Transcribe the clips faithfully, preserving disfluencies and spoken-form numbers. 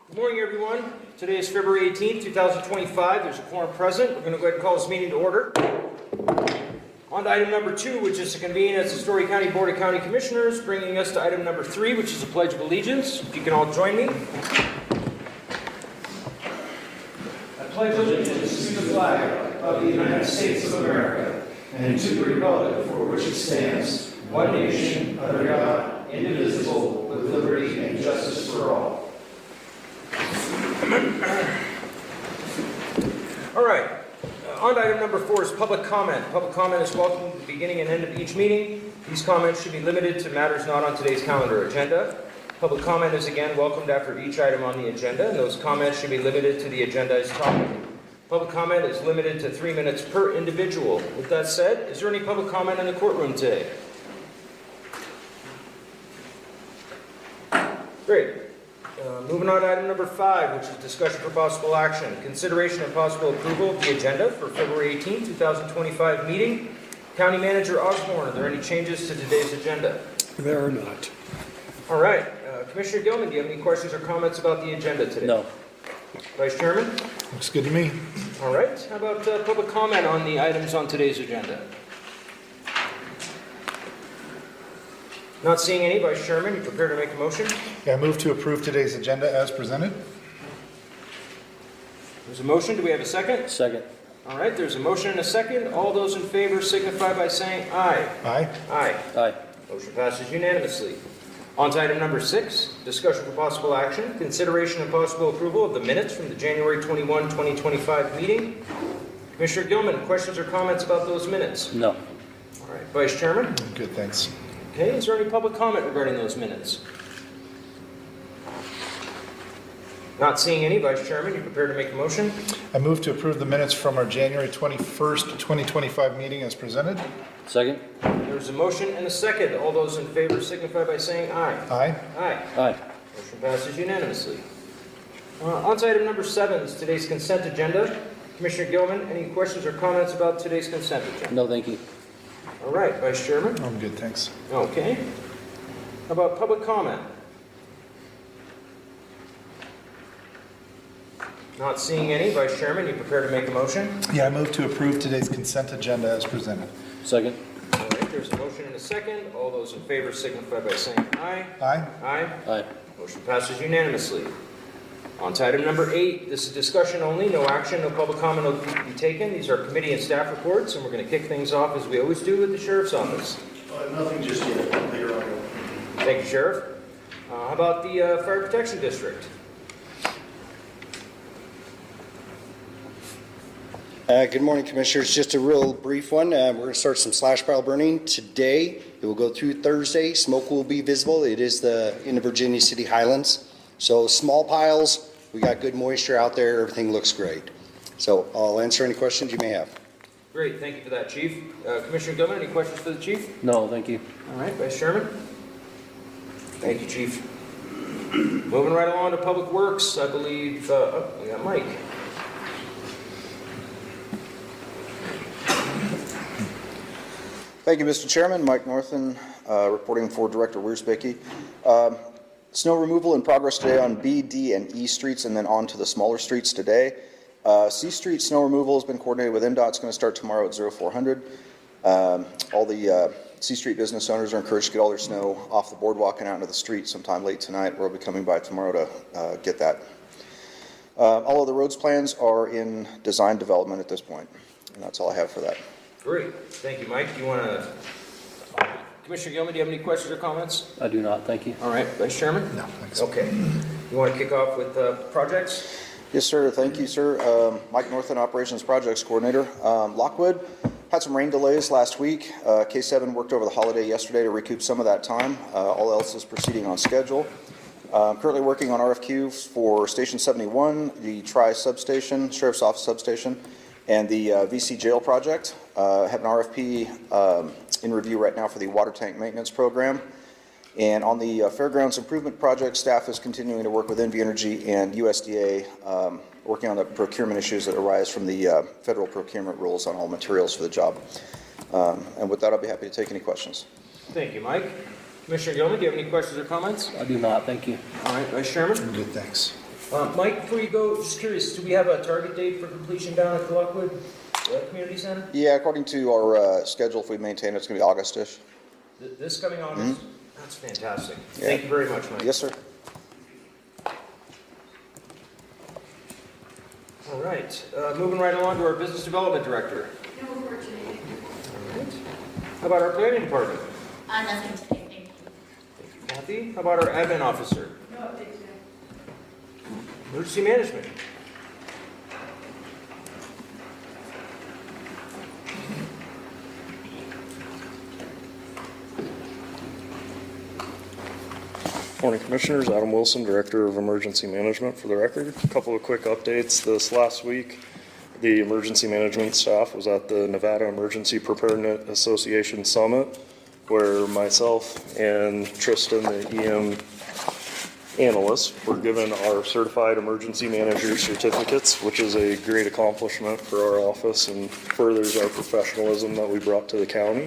Good morning, everyone. Today is February eighteenth, two thousand twenty-five. There's a quorum present. We're going to go ahead and call this meeting to order. On to item number two, which is to convene as the Story County Board of County Commissioners, bringing us to item number three, which is the Pledge of Allegiance. If you can all join me. I pledge allegiance to the flag of the United States of America and to the republic for which it stands, one nation, under God, indivisible, with liberty and justice for all. All right. Uh, on to item number four is public comment. Public comment is welcome at the beginning and end of each meeting. These comments should be limited to matters not on today's calendar agenda. Public comment is again welcomed after each item on the agenda, and those comments should be limited to the agendized topic. Public comment is limited to three minutes per individual. With that said, is there any public comment in the courtroom today? Great. Uh, moving on to item number five, which is discussion for possible action. Consideration and possible approval of the agenda for February eighteenth, two thousand twenty-five meeting. County Manager Osborne, are there any changes to today's agenda? There are not. All right. Uh, Commissioner Gilman, do you have any questions or comments about the agenda today? No. Vice Chairman? Looks good to me. All right. How about uh, public comment on the items on today's agenda? Not seeing any. Vice Chairman, you prepared to make a motion? Yeah, I move to approve today's agenda as presented. There's a motion. Do we have a second? Second. All right. There's a motion and a second. All those in favor signify by saying aye. Aye. Aye. Aye. Motion passes unanimously. On to item number six, discussion for possible action, consideration and possible approval of the minutes from the January twenty-first, twenty twenty-five meeting. Commissioner Gilman, questions or comments about those minutes? No. All right. Vice Chairman? Good, thanks. Okay. Is there any public comment regarding those minutes? Not seeing any. Vice Chairman, you prepared to make a motion? I move to approve the minutes from our January twenty-first, twenty twenty-five meeting as presented. Second. There's a motion and a second. All those in favor signify by saying aye. Aye. Aye. Aye. Motion passes unanimously. Uh, on to item number seven is today's consent agenda. Commissioner Gilman, any questions or comments about today's consent agenda? No, thank you. All right, Vice Chairman. I'm good, thanks. Okay. How about public comment? Not seeing any. Vice Chairman, you prepared to make a motion? Yeah, I move to approve today's consent agenda as presented. Second. All right, there's a motion and a second. All those in favor signify by saying aye. Aye. Aye. Aye. Motion passes unanimously. On to item number eight. This is discussion only. No action, no public comment will be taken. These are committee and staff reports, and we're going to kick things off as we always do with the Sheriff's Office. Uh, nothing just yet, later on. Thank you, Sheriff. Uh, how about the uh, Fire Protection District? Uh, good morning, Commissioners. Just a real brief one. Uh, we're going to start some slash pile burning today. It will go through Thursday. Smoke will be visible. It is the in the Virginia City Highlands. So small piles. We got good moisture out there. Everything looks great. So I'll answer any questions you may have. Great. Thank you for that, Chief. Uh, Commissioner Gilman, any questions for the Chief? No, thank you. All right, Vice Chairman. Thank you, Chief. Moving right along to Public Works, I believe. Uh, oh, we got Mike. Thank you, Mister Chairman. Mike Northen, uh, reporting for Director Wiersbecke. Um, snow removal in progress today on B, D, and E streets, and then on to the smaller streets today. Uh, C Street snow removal has been coordinated with N D O T. It's going to start tomorrow at zero four hundred. Um, all the uh, C Street business owners are encouraged to get all their snow off the boardwalk and out into the street sometime late tonight. We'll be coming by tomorrow to uh, get that. Uh, all of the roads plans are in design development at this point, and that's all I have for that. Great. Thank you, Mike. Do you want to... Commissioner Gilman, do you have any questions or comments? I do not, thank you. All right. Vice Chairman? No, thanks. Okay. You want to kick off with uh, projects? Yes, sir. Thank you, sir. Um, Mike Northen, Operations Projects Coordinator. Um, Lockwood had some rain delays last week. Uh, K seven worked over the holiday yesterday to recoup some of that time. Uh, all else is proceeding on schedule. Uh, I'm currently working on R F Qs for Station seventy-one, the Tri Substation, Sheriff's Office Substation, and the uh, V C Jail project. Uh, I have an R F P um, in review right now for the water tank maintenance program. And on the uh, Fairgrounds Improvement Project, staff is continuing to work with N V Energy and U S D A, um, working on the procurement issues that arise from the uh, federal procurement rules on all materials for the job. Um, and with that, I'll be happy to take any questions. Thank you, Mike. Commissioner Gilman, do you have any questions or comments? I do not, thank you. All right, Vice Chairman? I'm good, thanks. Uh, Mike, before you go, just curious, do we have a target date for completion down at the Lockwood uh, Community Center? Yeah, according to our uh, schedule, if we maintain it, it's going to be August-ish. Th- This coming August? Mm-hmm. That's fantastic. Yeah. Thank you very much, Mike. Yes, sir. All right, uh, moving right along to our Business Development Director. No, unfortunately. All right. How about our Planning Department? Uh, nothing today, thank you. Thank you, Kathy. How about our Admin Officer? No update today. Emergency Management? Morning, Commissioners. Adam Wilson, Director of Emergency Management, for the record. A couple of quick updates. This last week, the emergency management staff was at the Nevada Emergency Preparedness Association Summit, where myself and Tristan, the E M analyst, were given our certified emergency manager certificates, which is a great accomplishment for our office and furthers our professionalism that we brought to the county.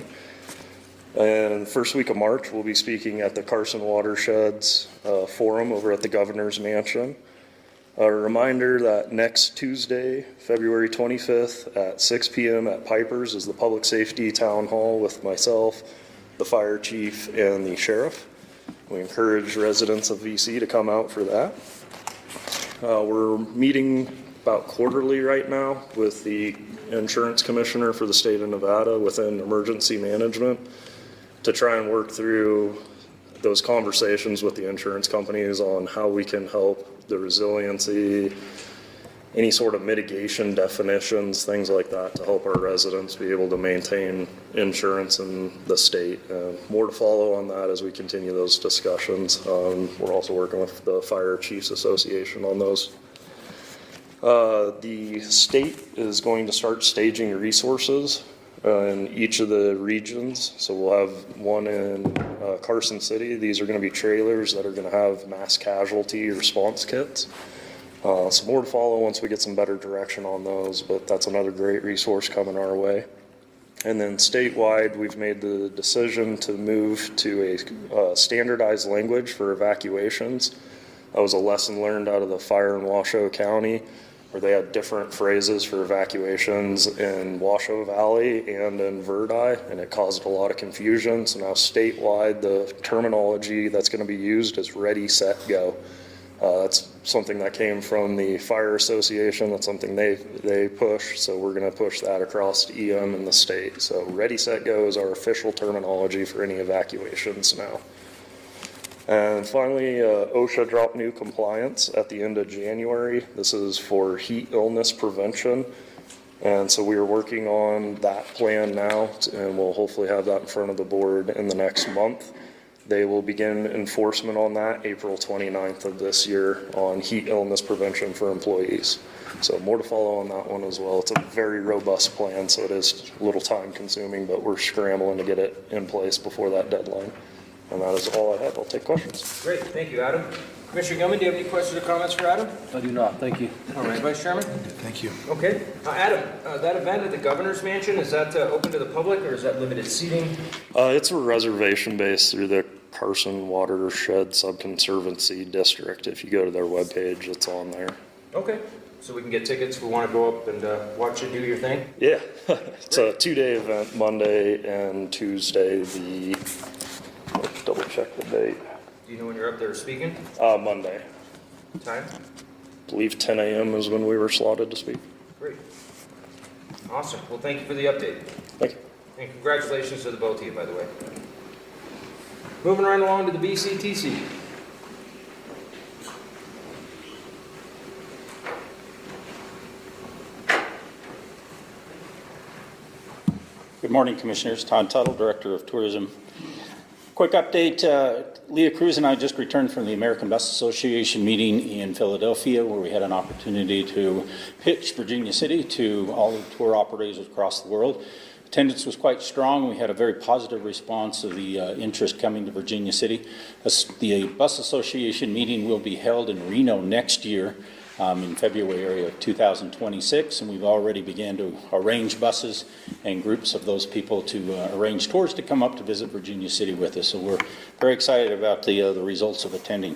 And the first week of March, we'll be speaking at the Carson Watersheds uh, Forum over at the Governor's Mansion. A reminder that next Tuesday, February twenty-fifth at six p m at Piper's is the Public Safety Town Hall with myself, the Fire Chief, and the Sheriff. We encourage residents of V C to come out for that. Uh, we're meeting about quarterly right now with the Insurance Commissioner for the state of Nevada within emergency management to try and work through those conversations with the insurance companies on how we can help the resiliency, any sort of mitigation definitions, things like that, to help our residents be able to maintain insurance in the state. Uh, more to follow on that as we continue those discussions. Um, we're also working with the Fire Chiefs Association on those. Uh, the state is going to start staging resources uh, in each of the regions. So we'll have one in uh, Carson City. These are going to be trailers that are going to have mass casualty response kits. Uh, so more to follow once we get some better direction on those, but that's another great resource coming our way. And then statewide, we've made the decision to move to a uh, standardized language for evacuations. That was a lesson learned out of the fire in Washoe County, where they had different phrases for evacuations in Washoe Valley and in Verdi, and it caused a lot of confusion. So now statewide, the terminology that's going to be used is ready, set, go. Uh, that's something that came from the Fire Association. That's something they they push. So we're going to push that across to E M and the state. So ready, set, go is our official terminology for any evacuations now. And finally, uh, OSHA dropped new compliance at the end of January. This is for heat illness prevention. And so we are working on that plan now, and we'll hopefully have that in front of the board in the next month. They will begin enforcement on that April twenty-ninth of this year on heat illness prevention for employees. So more to follow on that one as well. It's a very robust plan, so it is a little time consuming, but we're scrambling to get it in place before that deadline. And that is all I have. I'll take questions. Great, thank you, Adam. Commissioner Gilman, do you have any questions or comments for Adam? I do not, thank you. All right, Vice Chairman? Thank you. Okay. Uh, Adam, uh, that event at the Governor's Mansion, is that uh, open to the public or is that limited seating? Uh, it's a reservation base through the Carson Watershed Subconservancy District. If you go to their webpage, it's on there. Okay, so we can get tickets. We want to go up and uh, watch you do your thing? Yeah, it's a two-day event, Monday and Tuesday. The let's double check the date. Do you know when you're up there speaking? Uh, Monday. Time? I believe ten a m is when we were slotted to speak. Great. Awesome. Well, thank you for the update. Thank you. And congratulations to the both of you, by the way. Moving right along to the B C T C. Good morning, Commissioners. Todd Tuttle, Director of Tourism. Quick update, uh, Leah Cruz and I just returned from the American Bus Association meeting in Philadelphia, where we had an opportunity to pitch Virginia City to all the tour operators across the world. Attendance was quite strong. We had a very positive response of the uh, interest coming to Virginia City. As the Bus Association meeting will be held in Reno next year, Um, in February of two thousand twenty-six, and we've already began to arrange buses and groups of those people to uh, arrange tours to come up to visit Virginia City with us. So we're very excited about the uh, the results of attending.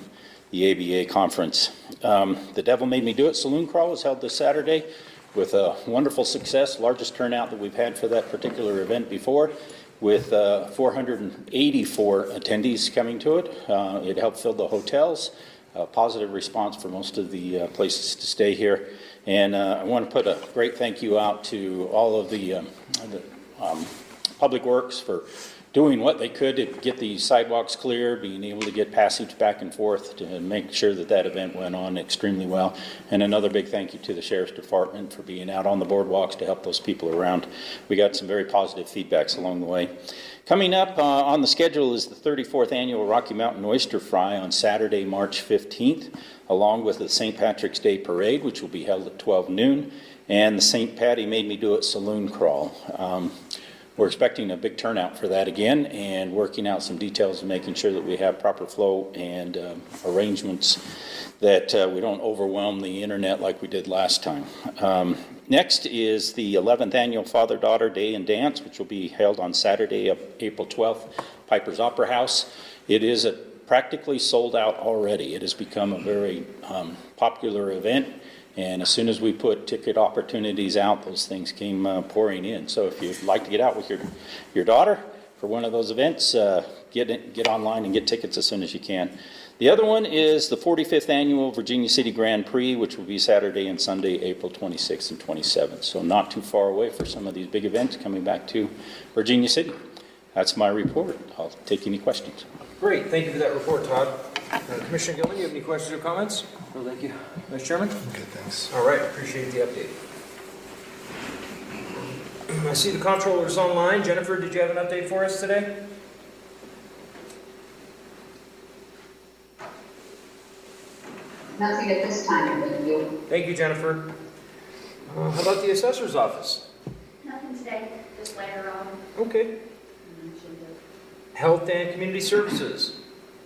the A B A conference. Um, the Devil Made Me Do It Saloon Crawl was held this Saturday with a wonderful success, largest turnout that we've had for that particular event before, with uh, four hundred eighty-four attendees coming to it. Uh, it helped fill the hotels, a positive response for most of the uh, places to stay here. And uh, I want to put a great thank you out to all of the, um, the um, Public Works for doing what they could to get the sidewalks clear, being able to get passage back and forth to make sure that that event went on extremely well. And another big thank you to the Sheriff's Department for being out on the boardwalks to help those people around. We got some very positive feedbacks along the way. Coming up uh, on the schedule is the thirty-fourth Annual Rocky Mountain Oyster Fry on Saturday, March fifteenth, along with the Saint Patrick's Day Parade, which will be held at twelve noon, and the Saint Patty Made Me Do It Saloon Crawl. Um, We're expecting a big turnout for that again, and working out some details and making sure that we have proper flow and um, arrangements that uh, we don't overwhelm the internet like we did last time. Um, next is the eleventh Annual Father-Daughter Day and Dance, which will be held on Saturday, April twelfth, Piper's Opera House. It is a practically sold out already. It has become a very um, popular event. And as soon as we put ticket opportunities out, those things came uh, pouring in. So if you'd like to get out with your your daughter for one of those events, uh, get in, get online and get tickets as soon as you can. The other one is the forty-fifth Annual Virginia City Grand Prix, which will be Saturday and Sunday, April twenty-sixth and twenty-seventh. So not too far away for some of these big events coming back to Virginia City. That's my report. I'll take any questions. Great, thank you for that report, Todd. Uh, Commissioner Gilman, you have any questions or comments? No, thank you. Mister Chairman? Okay, thanks. All right, appreciate the update. I see the comptroller's online. Jennifer, did you have an update for us today? Nothing at this time, thank you. Thank you, Jennifer. Uh, how about the assessor's office? Nothing today, just later on. Okay. Health and Community Services.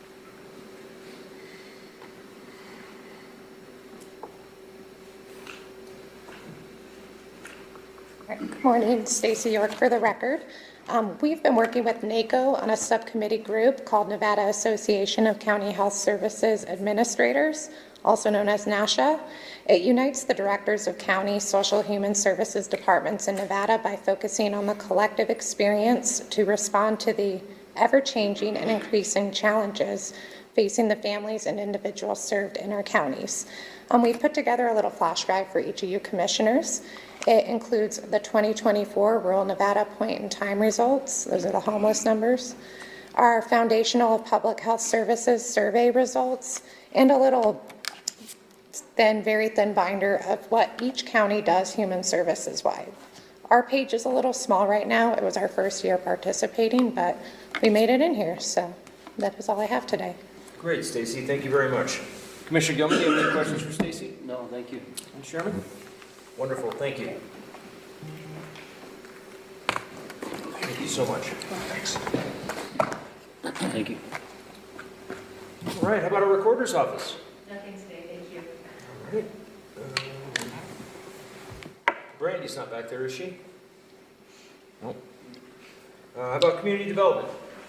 Good morning, Stacy York for the record. Um, we've been working with NACO on a subcommittee group called Nevada Association of County Health Services Administrators, also known as NASHA. It unites the directors of county social human services departments in Nevada by focusing on the collective experience to respond to the ever-changing and increasing challenges facing the families and individuals served in our counties. Um, we've put together a little flash drive for each of you commissioners. It includes the twenty twenty-four Rural Nevada Point in Time results. Those are the homeless numbers. Our Foundational of Public Health Services survey results, and a little thin, very thin binder of what each county does human services wide. Our page is a little small right now. It was our first year participating, but we made it in here, so that is all I have today. Great, Stacy. Thank you very much. Commissioner Gilman, do you have any questions for Stacy? No, thank you. Mister Chairman? Wonderful. Thank you. Thank you so much. Thanks. Thank you. All right. How about our recorder's office? Nothing today, thank you. All right. Um, Brandy's not back there, is she? No. Uh, how about community development?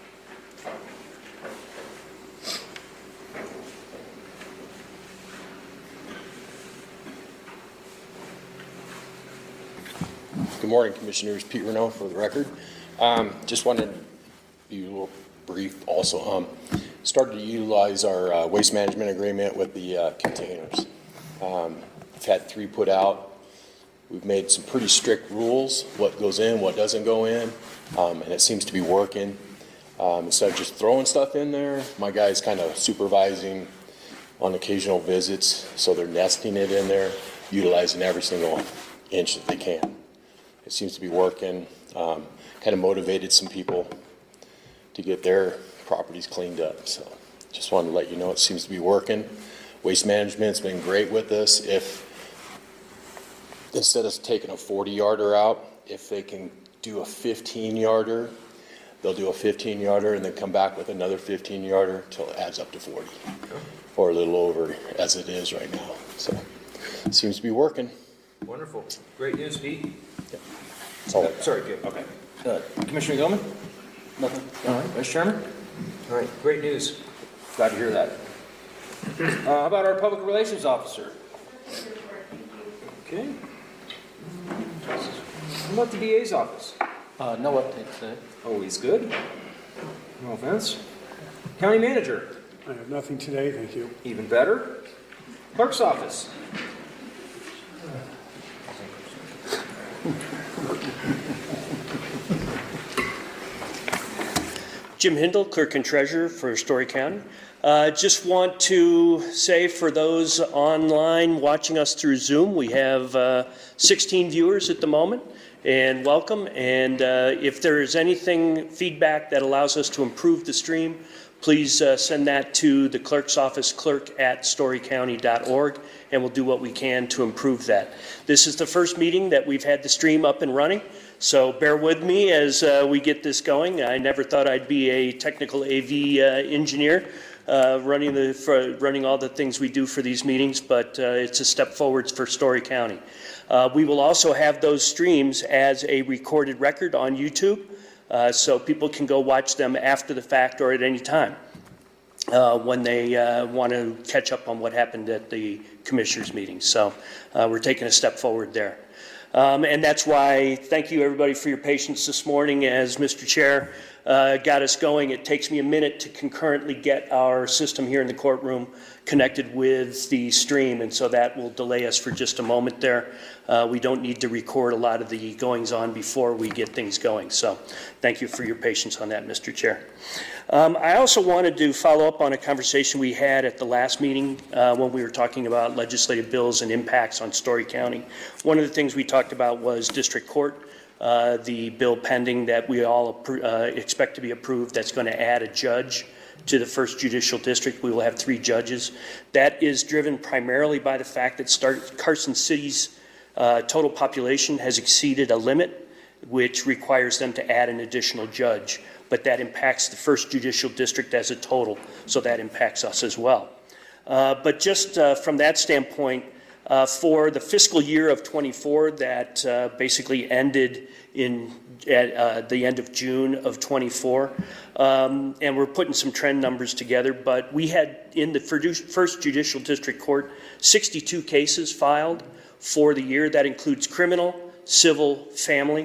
Good morning, Commissioners. Pete Renault for the record. Um, just wanted to be a little brief also. Um, started to utilize our uh, waste management agreement with the uh, containers. Um, we've had three put out. We've made some pretty strict rules, what goes in, what doesn't go in, um, and it seems to be working. Um, instead of just throwing stuff in there, my guy's kind of supervising on occasional visits, so they're nesting it in there, utilizing every single inch that they can. It seems to be working. Um, kind of motivated some people to get their properties cleaned up. So just wanted to let you know it seems to be working. Waste management's been great with us. If instead of taking a forty yarder out, if they can do a fifteen yarder, they'll do a fifteen yarder and then come back with another fifteen yarder till it adds up to forty or a little over as it is right now. So it seems to be working. Wonderful. Great news, Pete. Yeah. That's all I got. Sorry, Jim. Okay. Uh, Commissioner Gilman? Nothing. All right. Vice Chairman? All right. Great news. Glad to hear that. Uh, How about our public relations officer? Okay. How about the D A's office? Uh, no update today. Always good. No offense. County manager? I have nothing today, thank you. Even better. Clerk's office? Jim Hindle, Clerk and Treasurer for Story County. Uh, just want to say for those online watching us through Zoom, we have uh, sixteen viewers at the moment, and welcome. And uh, if there is anything, feedback that allows us to improve the stream, please uh, send that to the clerk's office, clerk at story county dot org, and we'll do what we can to improve that. This is the first meeting that we've had the stream up and running, so bear with me as uh, we get this going. I never thought I'd be a technical A V uh, engineer uh, running, the, for running all the things we do for these meetings, but uh, it's a step forward for Story County. Uh, we will also have those streams as a recorded record on YouTube. Uh, so people can go watch them after the fact or at any time uh, when they uh, want to catch up on what happened at the commissioners' meeting. So uh, we're taking a step forward there. Um, and that's why, thank you everybody for your patience this morning. As Mister Chair uh, got us going, it takes me a minute to concurrently get our system here in the courtroom connected with the stream, and so that will delay us for just a moment there. Uh, we don't need to record a lot of the goings on before we get things going. So thank you for your patience on that, Mister Chair. Um, I also wanted to follow up on a conversation we had at the last meeting uh, when we were talking about legislative bills and impacts on Story County. One of the things we talked about was district court, uh, the bill pending that we all uh, expect to be approved that's going to add a judge to the first judicial district. We will have three judges. That is driven primarily by the fact that Start Carson City's uh, total population has exceeded a limit, which requires them to add an additional judge. But that impacts the first judicial district as a total, so that impacts us as well. Uh, but just uh, from that standpoint, uh, for the fiscal year of twenty-four that uh, basically ended in at uh, the end of June of twenty-four, um, and we're putting some trend numbers together, but we had in the first judicial district court sixty-two cases filed for the year. That includes criminal, civil, family.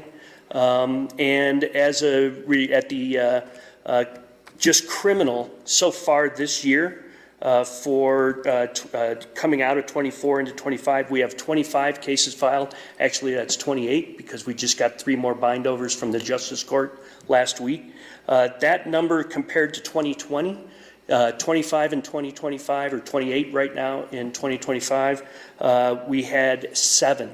Um, and as a re, at the uh, uh, just criminal so far this year, uh, for uh, t uh, coming out of twenty-four into twenty-five, we have twenty-five cases filed. Actually, that's twenty-eight because we just got three more bindovers from the Justice Court last week. Uh, that number compared to twenty twenty, uh, twenty-five in twenty twenty-five, or twenty-eight right now in twenty twenty-five, uh, we had seven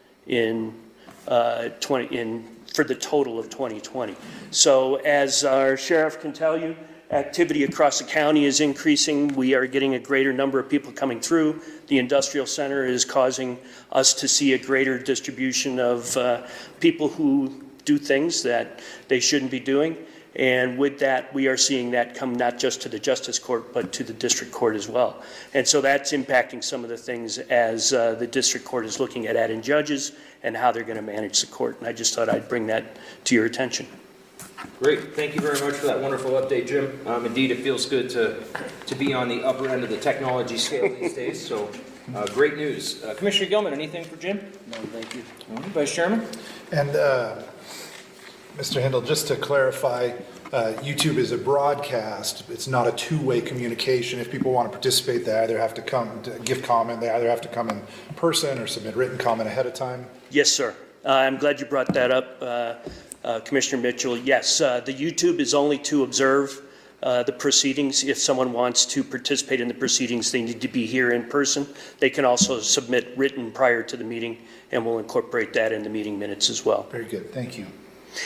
in uh, twenty in. for the total of twenty twenty. So as our sheriff can tell you, activity across the county is increasing. We are getting a greater number of people coming through. The industrial center is causing us to see a greater distribution of uh, people who do things that they shouldn't be doing. And with that, we are seeing that come not just to the Justice Court, but to the District Court as well. And so that's impacting some of the things as uh, the District Court is looking at adding judges and how they're going to manage the court. And I just thought I'd bring that to your attention. Great. Thank you very much for that wonderful update, Jim. Um, indeed, it feels good to, to be on the upper end of the technology scale these days. So uh, great news. Uh, Commissioner Gilman, anything for Jim? No, thank you. All right, Vice Chairman? And uh, Mister Hindle, just to clarify, uh, YouTube is a broadcast. It's not a two-way communication. If people want to participate, they either have to come to give comment, they either have to come in person or submit written comment ahead of time. Yes, sir. Uh, I'm glad you brought that up, uh, uh, Commissioner Mitchell. Yes, uh, the YouTube is only to observe uh, the proceedings. If someone wants to participate in the proceedings, they need to be here in person. They can also submit written prior to the meeting, and we'll incorporate that in the meeting minutes as well. Very good. Thank you.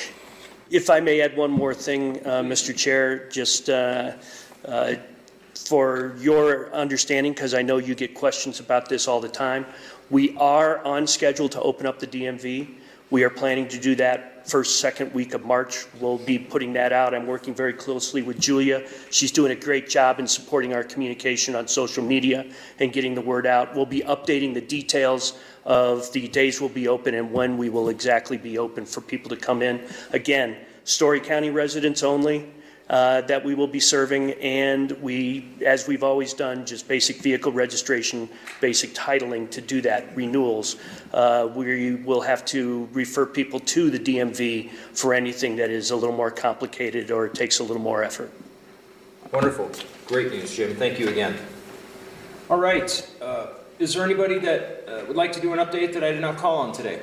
If I may add one more thing, uh, Mister Chair, just uh, uh, for your understanding, because I know you get questions about this all the time, we are on schedule to open up the D M V. We are planning to do that first, second week of March. We'll be putting that out. I'm working very closely with Julia. She's doing a great job in supporting our communication on social media and getting the word out. We'll be updating the details of the days we'll be open and when we will exactly be open for people to come in. Again, Story County residents only. uh, that we will be serving, and we, as we've always done, just basic vehicle registration, basic titling to do that, renewals. Uh, we will have to refer people to the D M V for anything that is a little more complicated or takes a little more effort. Wonderful. Great news, Jim. Thank you again. All right. Uh, is there anybody that uh, would like to do an update that I did not call on today?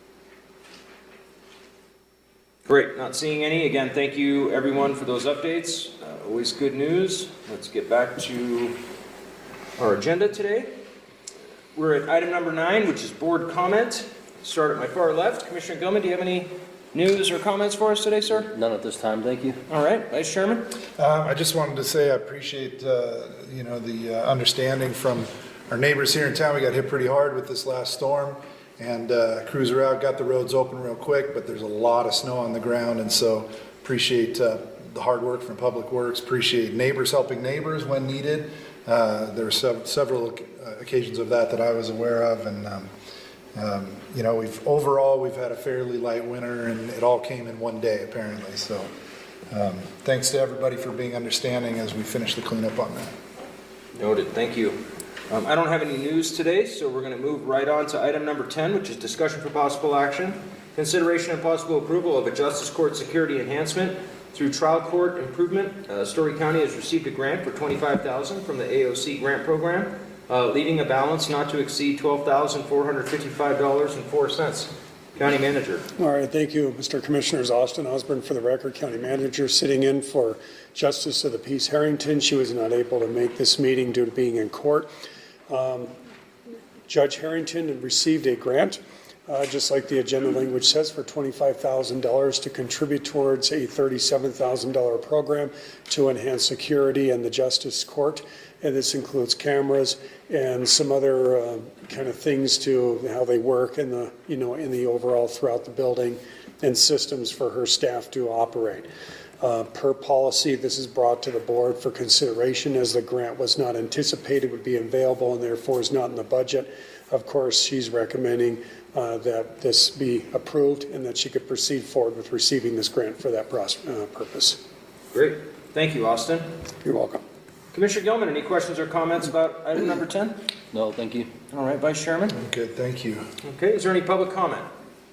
Great. Not seeing any. Again, thank you everyone for those updates. Uh, always good news. Let's get back to our agenda today. We're at item number nine, which is board comment. Start at my far left. Commissioner Gilman, do you have any news or comments for us today, sir? None at this time, thank you. All right. Vice Chairman? Um, I just wanted to say I appreciate, uh, you know, the uh, understanding from our neighbors here in town. We got hit pretty hard with this last storm, and uh, crews are out, got the roads open real quick, but there's a lot of snow on the ground, and so appreciate uh, the hard work from Public Works, appreciate neighbors helping neighbors when needed. Uh, there were sev- several occasions of that that I was aware of, and um, um, you know, we've overall we've had a fairly light winter, and it all came in one day apparently. So, um, thanks to everybody for being understanding as we finish the cleanup on that. Noted. Thank you. Um, I don't have any news today, so we're going to move right on to item number ten, which is discussion for possible action, consideration and possible approval of a justice court security enhancement through trial court improvement. Uh, Story County has received a grant for twenty-five thousand dollars from the A O C grant program, uh, leaving a balance not to exceed twelve thousand four hundred fifty-five dollars and four cents. County Manager. All right, thank you, Mister Commissioners. Austin Osborne for the record, County Manager, sitting in for Justice of the Peace Harrington. She was not able to make this meeting due to being in court. Um, Judge Harrington had received a grant, uh, just like the agenda language says, for twenty-five thousand dollars to contribute towards a thirty-seven thousand dollars program to enhance security in the Justice Court. And this includes cameras and some other uh, kind of things to how they work in the, you know, in the overall throughout the building, and systems for her staff to operate. Uh, per policy, this is brought to the board for consideration as the grant was not anticipated would be available and therefore is not in the budget. Of course, she's recommending uh, that this be approved and that she could proceed forward with receiving this grant for that pros- uh, purpose. Great. Thank you, Austin. You're welcome. Commissioner Gilman, any questions or comments about item number ten? No, thank you. All right, Vice Chairman. Good, thank you. Okay, is there any public comment?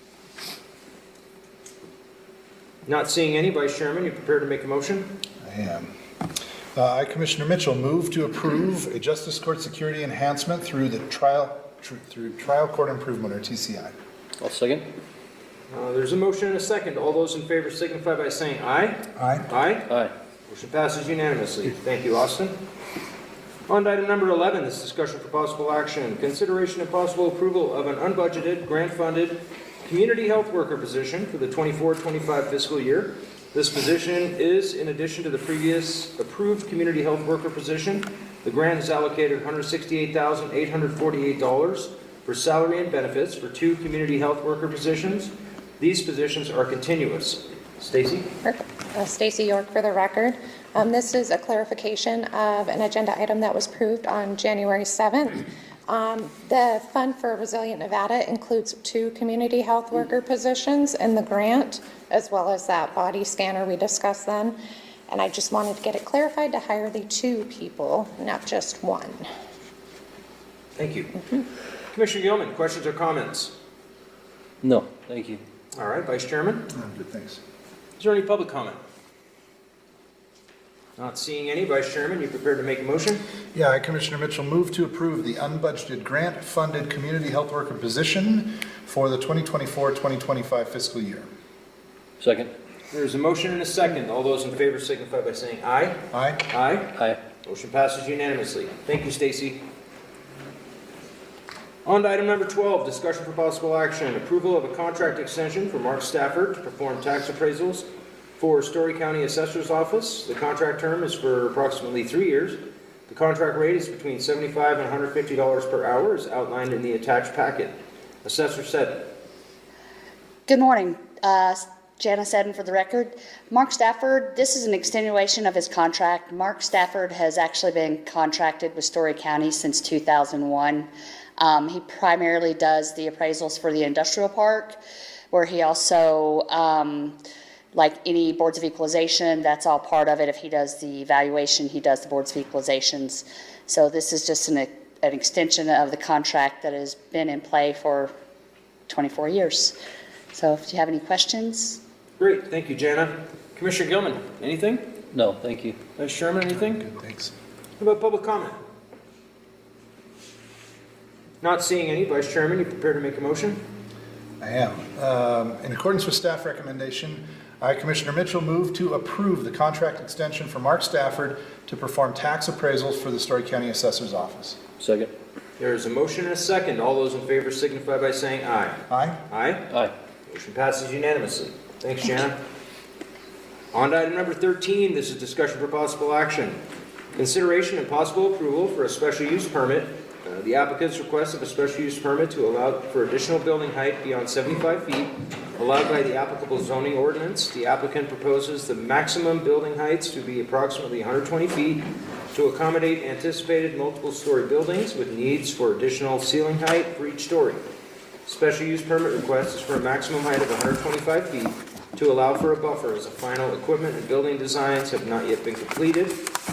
Not seeing any. Vice Chairman, you prepared to make a motion? I am. Uh, I, Commissioner Mitchell, move to approve a Justice Court security enhancement through the trial tr- through Trial Court Improvement, or T C I. I'll second. Uh, there's a motion and a second. All those in favor signify by saying aye. Aye. Aye. Aye. Motion passes unanimously. Thank you, Austin. On to item number eleven, this is discussion for possible action. Consideration and possible approval of an unbudgeted, grant-funded community health worker position for the twenty-four twenty-five fiscal year. This position is in addition to the previous approved community health worker position. The grant is allocated one hundred sixty-eight thousand eight hundred forty-eight dollars for salary and benefits for two community health worker positions. These positions are continuous. Stacy? Uh, Stacy York for the record. Um, this is a clarification of an agenda item that was approved on January seventh. Um, the Fund for Resilient Nevada includes two community health worker positions in the grant, as well as that body scanner we discussed then. And I just wanted to get it clarified to hire the two people, not just one. Thank you. Mm-hmm. Commissioner Gilman, questions or comments? No, thank you. All right, Vice Chairman. I'm good, thanks. Is there any public comment? Not seeing any. Vice Chairman, you prepared to make a motion? Yeah, I, Commissioner Mitchell, move to approve the unbudgeted grant-funded community health worker position for the twenty twenty-four twenty twenty-five fiscal year. Second. There's a motion and a second. All those in favor signify by saying aye. Aye. Aye. Aye. Motion passes unanimously. Thank you, Stacy. On to item number twelve, discussion for possible action. Approval of a contract extension for Mark Stafford to perform tax appraisals for Story County Assessor's Office. The contract term is for approximately three years. The contract rate is between seventy-five dollars and one hundred fifty dollars per hour, as outlined in the attached packet. Assessor Seddon. Good morning. Uh, Jana Seddon for the record. Mark Stafford, this is an extenuation of his contract. Mark Stafford has actually been contracted with Story County since two thousand one. Um, he primarily does the appraisals for the industrial park, where he also um, like any boards of equalization, that's all part of it. If he does the evaluation, he does the boards of equalizations. So this is just an, an extension of the contract that has been in play for twenty-four years. So if you have any questions. Great, thank you, Jana. Commissioner Gilman, anything? No, thank you. Vice Chairman, anything? Good, thanks. How about public comment? Not seeing any. Vice Chairman, you prepared to make a motion? I am. Um, In accordance with staff recommendation, I, Commissioner Mitchell, move to approve the contract extension for Mark Stafford to perform tax appraisals for the Story County Assessor's Office. Second. There is a motion and a second. All those in favor signify by saying aye. Aye? Aye? Aye. Motion passes unanimously. Thanks, Jana. On to item number thirteen, this is discussion for possible action. Consideration and possible approval for a special use permit. Uh, the applicant's request of a special use permit to allow for additional building height beyond seventy-five feet allowed by the applicable zoning ordinance. The applicant proposes the maximum building heights to be approximately one hundred twenty feet to accommodate anticipated multiple story buildings with needs for additional ceiling height for each story. Special use permit request is for a maximum height of one hundred twenty-five feet to allow for a buffer as the final equipment and building designs have not yet been completed.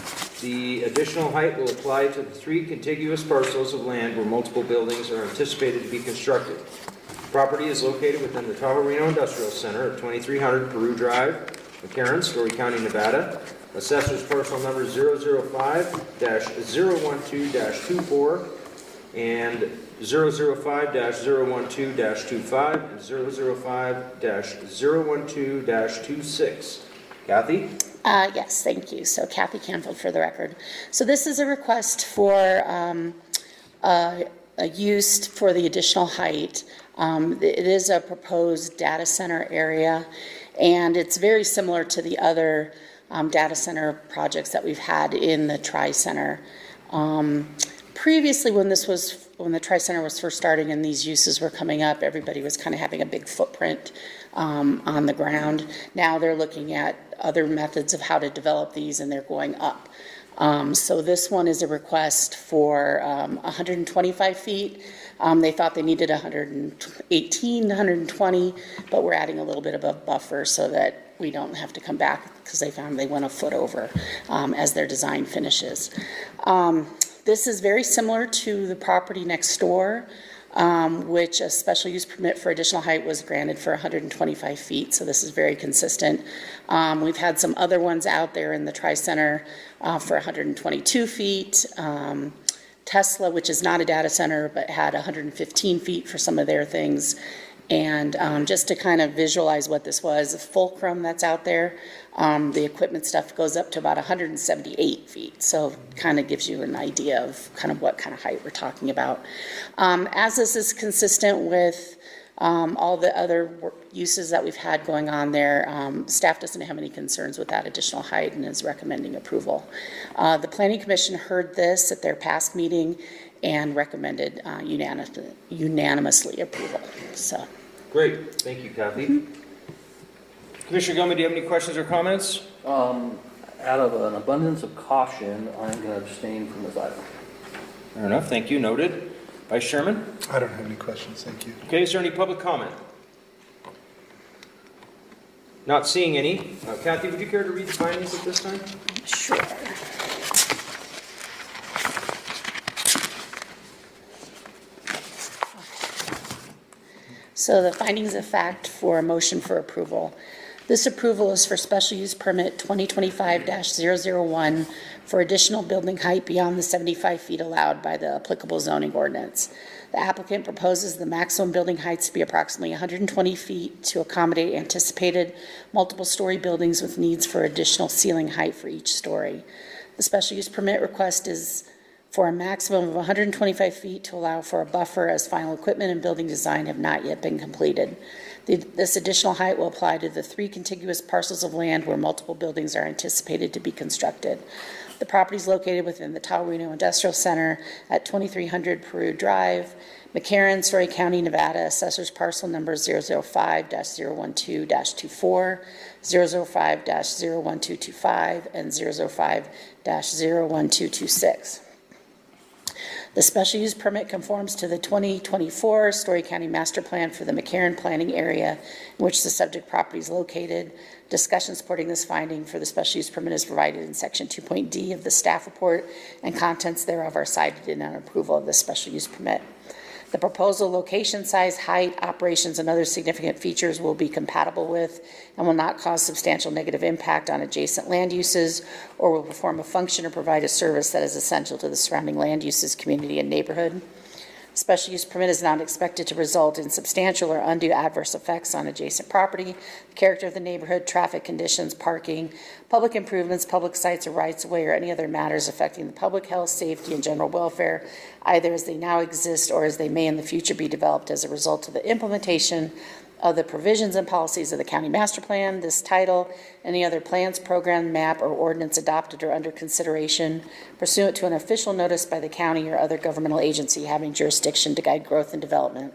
The additional height will apply to the three contiguous parcels of land where multiple buildings are anticipated to be constructed. The property is located within the Tahoe Reno Industrial Center at twenty-three hundred Peru Drive, McCarran, Story County, Nevada. Assessor's parcel number zero zero five dash zero one two dash two four and zero zero five dash zero one two dash two five and zero zero five dash zero one two dash two six. Kathy? Uh, yes, thank you. So Kathy Canfield for the record. So this is a request for um, uh, a use for the additional height. Um, it is a proposed data center area, and it's very similar to the other um, data center projects that we've had in the Tri-Center. Um, previously, when this was, when the Tri-Center was first starting and these uses were coming up, everybody was kind of having a big footprint um, on the ground. Now they're looking at other methods of how to develop these, and they're going up. Um, so this one is a request for um, one hundred twenty-five feet. Um, they thought they needed one hundred eighteen, one hundred twenty, but we're adding a little bit of a buffer so that we don't have to come back because they found they went a foot over um, as their design finishes. Um, this is very similar to the property next door, um, which a special use permit for additional height was granted for one hundred twenty-five feet. So this is very consistent. Um, we've had some other ones out there in the Tri-Center uh, for one hundred twenty-two feet. Um, Tesla, which is not a data center, but had one hundred fifteen feet for some of their things. And um, just to kind of visualize what this was, the Fulcrum that's out there, um, the equipment stuff goes up to about one hundred seventy-eight feet. So kind of gives you an idea of kind of what kind of height we're talking about. Um, as this is consistent with um, all the other work uses that we've had going on there, um, staff doesn't have any concerns with that additional height and is recommending approval. Uh, the Planning Commission heard this at their past meeting and recommended uh, unanimously, unanimously approval. So, great, thank you, Kathy. Mm-hmm. Commissioner Gilman, do you have any questions or comments? Um, out of an abundance of caution, I'm going to abstain from this item. Fair enough, thank you, noted. Vice Chairman? I don't have any questions, thank you. Okay, is there any public comment? Not seeing any. Uh, Kathy, would you care to read the findings at this time? Sure. So the findings of fact for a motion for approval. This approval is for special use permit twenty twenty-five dash zero zero one for additional building height beyond the seventy-five feet allowed by the applicable zoning ordinance. The applicant proposes the maximum building heights to be approximately one hundred twenty feet to accommodate anticipated multiple story buildings with needs for additional ceiling height for each story. The special use permit request is for a maximum of one hundred twenty-five feet to allow for a buffer as final equipment and building design have not yet been completed. The, this additional height will apply to the three contiguous parcels of land where multiple buildings are anticipated to be constructed. The property is located within the Tahoe Reno Industrial Center at twenty-three hundred Peru Drive, McCarran, Story County, Nevada. Assessor's parcel number zero zero five dash zero one two dash two four, zero zero five dash zero one two two five, and zero zero five dash zero one two two six. The special use permit conforms to the twenty twenty-four Story County Master Plan for the McCarran planning area in which the subject property is located. Discussion supporting this finding for the special use permit is provided in section two point D of the staff report, and contents thereof are cited in an approval of the special use permit. The proposal, location, size, height, operations, and other significant features will be compatible with and will not cause substantial negative impact on adjacent land uses or will perform a function or provide a service that is essential to the surrounding land uses, community, and neighborhood. Special use permit is not expected to result in substantial or undue adverse effects on adjacent property, the character of the neighborhood, traffic conditions, parking, public improvements, public sites or rights of way, or any other matters affecting the public health, safety, and general welfare, either as they now exist or as they may in the future be developed as a result of the implementation of the provisions and policies of the county master plan, this title, any other plans, program, map, or ordinance adopted or under consideration pursuant to an official notice by the county or other governmental agency having jurisdiction to guide growth and development.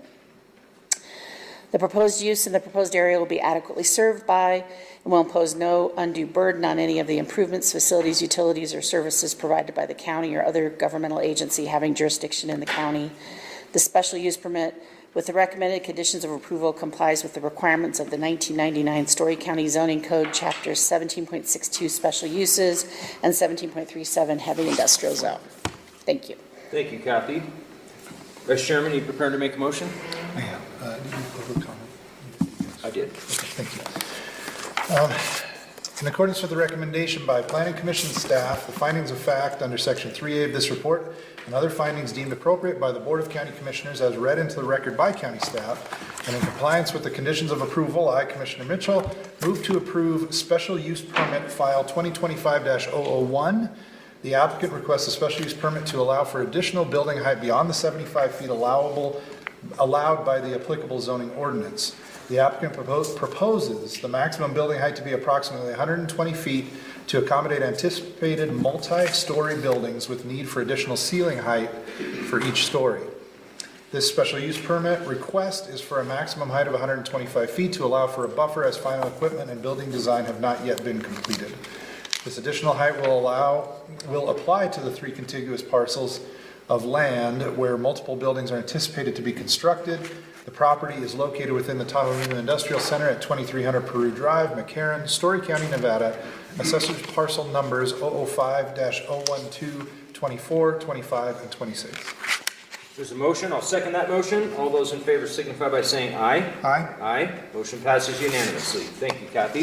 The proposed use in the proposed area will be adequately served by and will impose no undue burden on any of the improvements, facilities, utilities, or services provided by the county or other governmental agency having jurisdiction in the county. The special use permit with the recommended conditions of approval complies with the requirements of the nineteen ninety-nine Story County Zoning Code, Chapter seventeen point six two Special Uses and seventeen point three seven Heavy Industrial Zone. Thank you. Thank you, Kathy. Vice Chairman, are you prepared to make a motion? I am. Uh, did you public comment? I did. Okay, thank you. Um, in accordance with the recommendation by Planning Commission staff, the findings of fact under Section three A of this report and other findings deemed appropriate by the Board of County Commissioners as read into the record by county staff, and in compliance with the conditions of approval, I, Commissioner Mitchell, move to approve special use permit file twenty twenty-five dash zero zero one. The applicant requests a special use permit to allow for additional building height beyond the seventy-five feet allowable allowed by the applicable zoning ordinance. The applicant propose, proposes the maximum building height to be approximately one hundred twenty feet to accommodate anticipated multi-story buildings with need for additional ceiling height for each story. This special use permit request is for a maximum height of one hundred twenty-five feet to allow for a buffer as final equipment and building design have not yet been completed. This additional height will allow will apply to the three contiguous parcels of land where multiple buildings are anticipated to be constructed. The property is located within the Tahoe Industrial Center at twenty-three hundred Peru Drive, McCarran, Story County, Nevada. Assessors parcel numbers zero zero five dash zero one two, twenty-four, twenty-five, and twenty-six. There's a motion. I'll second that motion. All those in favor signify by saying aye. Aye. Aye. Motion passes unanimously. Thank you, Kathy.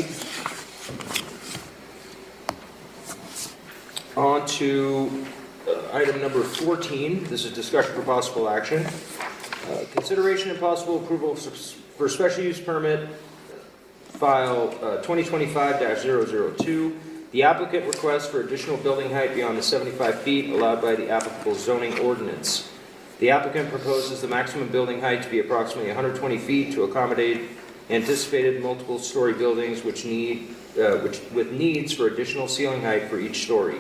On to uh, item number fourteen. This is discussion for possible action. Uh, consideration and possible approval for special use permit file uh, twenty twenty-five dash zero zero two. The applicant requests for additional building height beyond the seventy-five feet allowed by the applicable zoning ordinance. The applicant proposes the maximum building height to be approximately one hundred twenty feet to accommodate anticipated multiple story buildings which need, uh, which with needs for additional ceiling height for each story.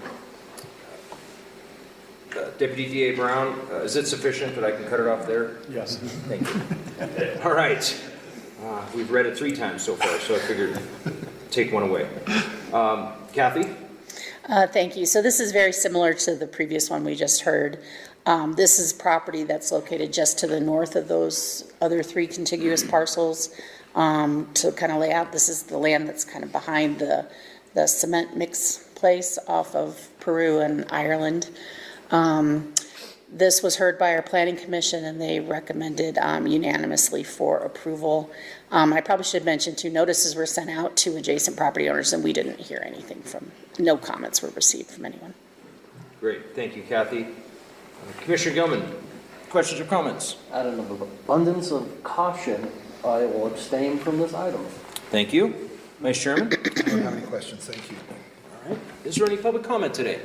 Uh, Deputy D A Brown, uh, is it sufficient that I can cut it off there? Yes. Thank you. All right. Uh, we've read it three times so far, so I figured take one away. Um, Kathy? Uh, thank you. So this is very similar to the previous one we just heard. Um, this is property that's located just to the north of those other three contiguous parcels. Um, to kind of lay out, this is the land that's kind of behind the, the cement mix place off of Peru and Ireland. Um, this was heard by our planning commission and they recommended um, unanimously for approval. Um, I probably should mention too, notices were sent out to adjacent property owners and we didn't hear anything from, no comments were received from anyone. Great, thank you, Kathy. Uh, Commissioner Gilman, questions or comments? Out of an abundance of caution, I will abstain from this item. Thank you. Vice Chairman? I don't have any questions, thank you. All right. Is there any public comment today?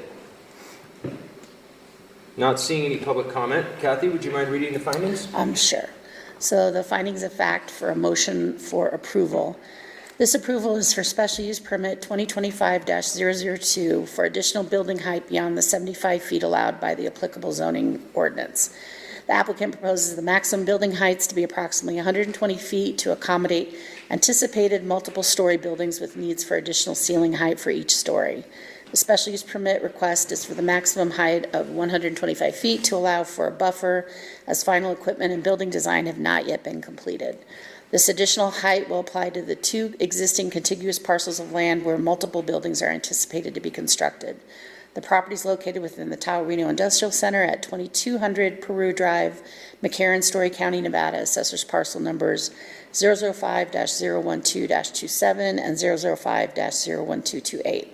Not seeing any public comment. Kathy, would you mind reading the findings? Um, sure. So the findings of fact for a motion for approval. This approval is for special use permit twenty twenty-five dash zero zero two for additional building height beyond the seventy-five feet allowed by the applicable zoning ordinance. The applicant proposes the maximum building heights to be approximately one hundred twenty feet to accommodate anticipated multiple story buildings with needs for additional ceiling height for each story. The special use permit request is for the maximum height of one hundred twenty-five feet to allow for a buffer, as final equipment and building design have not yet been completed. This additional height will apply to the two existing contiguous parcels of land where multiple buildings are anticipated to be constructed. The property is located within the Tahoe Reno Industrial Center at twenty-two hundred Peru Drive, McCarran, Story County, Nevada. Assessors parcel numbers zero zero five dash zero one two dash two seven and zero zero five dash zero one two two eight.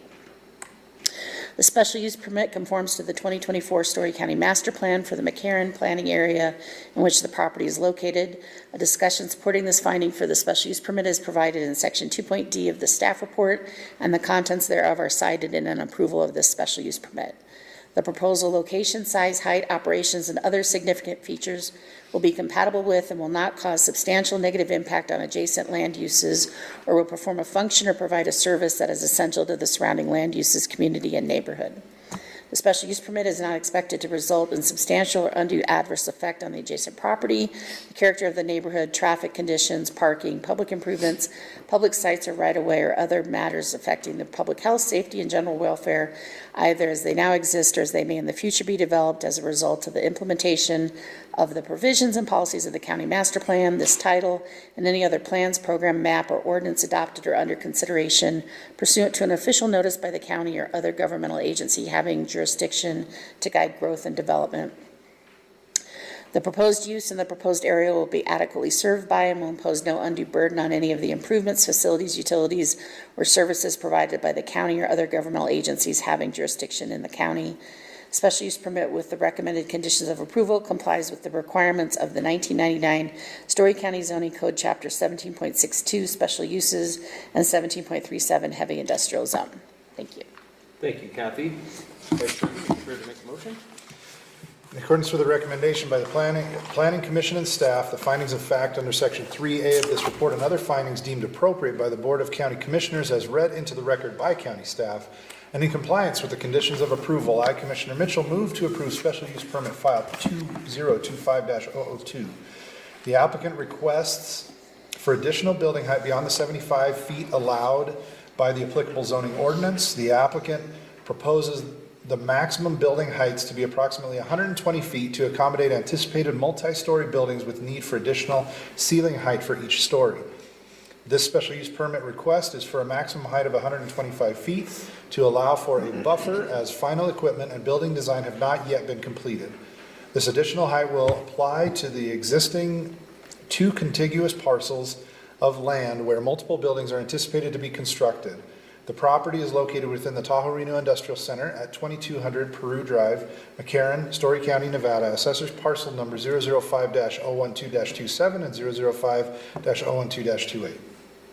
The special use permit conforms to the twenty twenty-four Story County Master Plan for the McCarran planning area in which the property is located. A discussion supporting this finding for the special use permit is provided in Section two point D of the staff report, and the contents thereof are cited in an approval of this special use permit. The proposal location, size, height, operations, and other significant features will be compatible with and will not cause substantial negative impact on adjacent land uses or will perform a function or provide a service that is essential to the surrounding land uses, community, and neighborhood. The special use permit is not expected to result in substantial or undue adverse effect on the adjacent property, the character of the neighborhood, traffic conditions, parking, public improvements, public sites or right-of-way, or other matters affecting the public health, safety, and general welfare, either as they now exist or as they may in the future be developed as a result of the implementation of the provisions and policies of the county master plan, this title, and any other plans, program, map, or ordinance adopted or under consideration pursuant to an official notice by the county or other governmental agency having jurisdiction to guide growth and development. The proposed use in the proposed area will be adequately served by and will impose no undue burden on any of the improvements, facilities, utilities, or services provided by the county or other governmental agencies having jurisdiction in the county. Special use permit with the recommended conditions of approval complies with the requirements of the nineteen ninety-nine Story County Zoning Code Chapter seventeen point six two Special Uses and seventeen point three seven Heavy Industrial Zone. Thank you. Thank you, Kathy. Vice Chairman, are you prepared to make a motion? In accordance with the recommendation by the Planning, Planning Commission and staff, the findings of fact under Section three A of this report and other findings deemed appropriate by the Board of County Commissioners as read into the record by county staff, and in compliance with the conditions of approval, I, Commissioner Mitchell, move to approve special use permit file two zero two five dash zero zero two. The applicant requests for additional building height beyond the seventy-five feet allowed by the applicable zoning ordinance. The applicant proposes the maximum building heights to be approximately one hundred twenty feet to accommodate anticipated multi-story buildings with need for additional ceiling height for each story. This special use permit request is for a maximum height of one hundred twenty-five feet to allow for a buffer as final equipment and building design have not yet been completed. This additional height will apply to the existing two contiguous parcels of land where multiple buildings are anticipated to be constructed. The property is located within the Tahoe Reno Industrial Center at twenty-two hundred Peru Drive, McCarran, Story County, Nevada. Assessors parcel number zero zero five dash zero one two dash two seven and zero zero five dash zero one two dash two eight.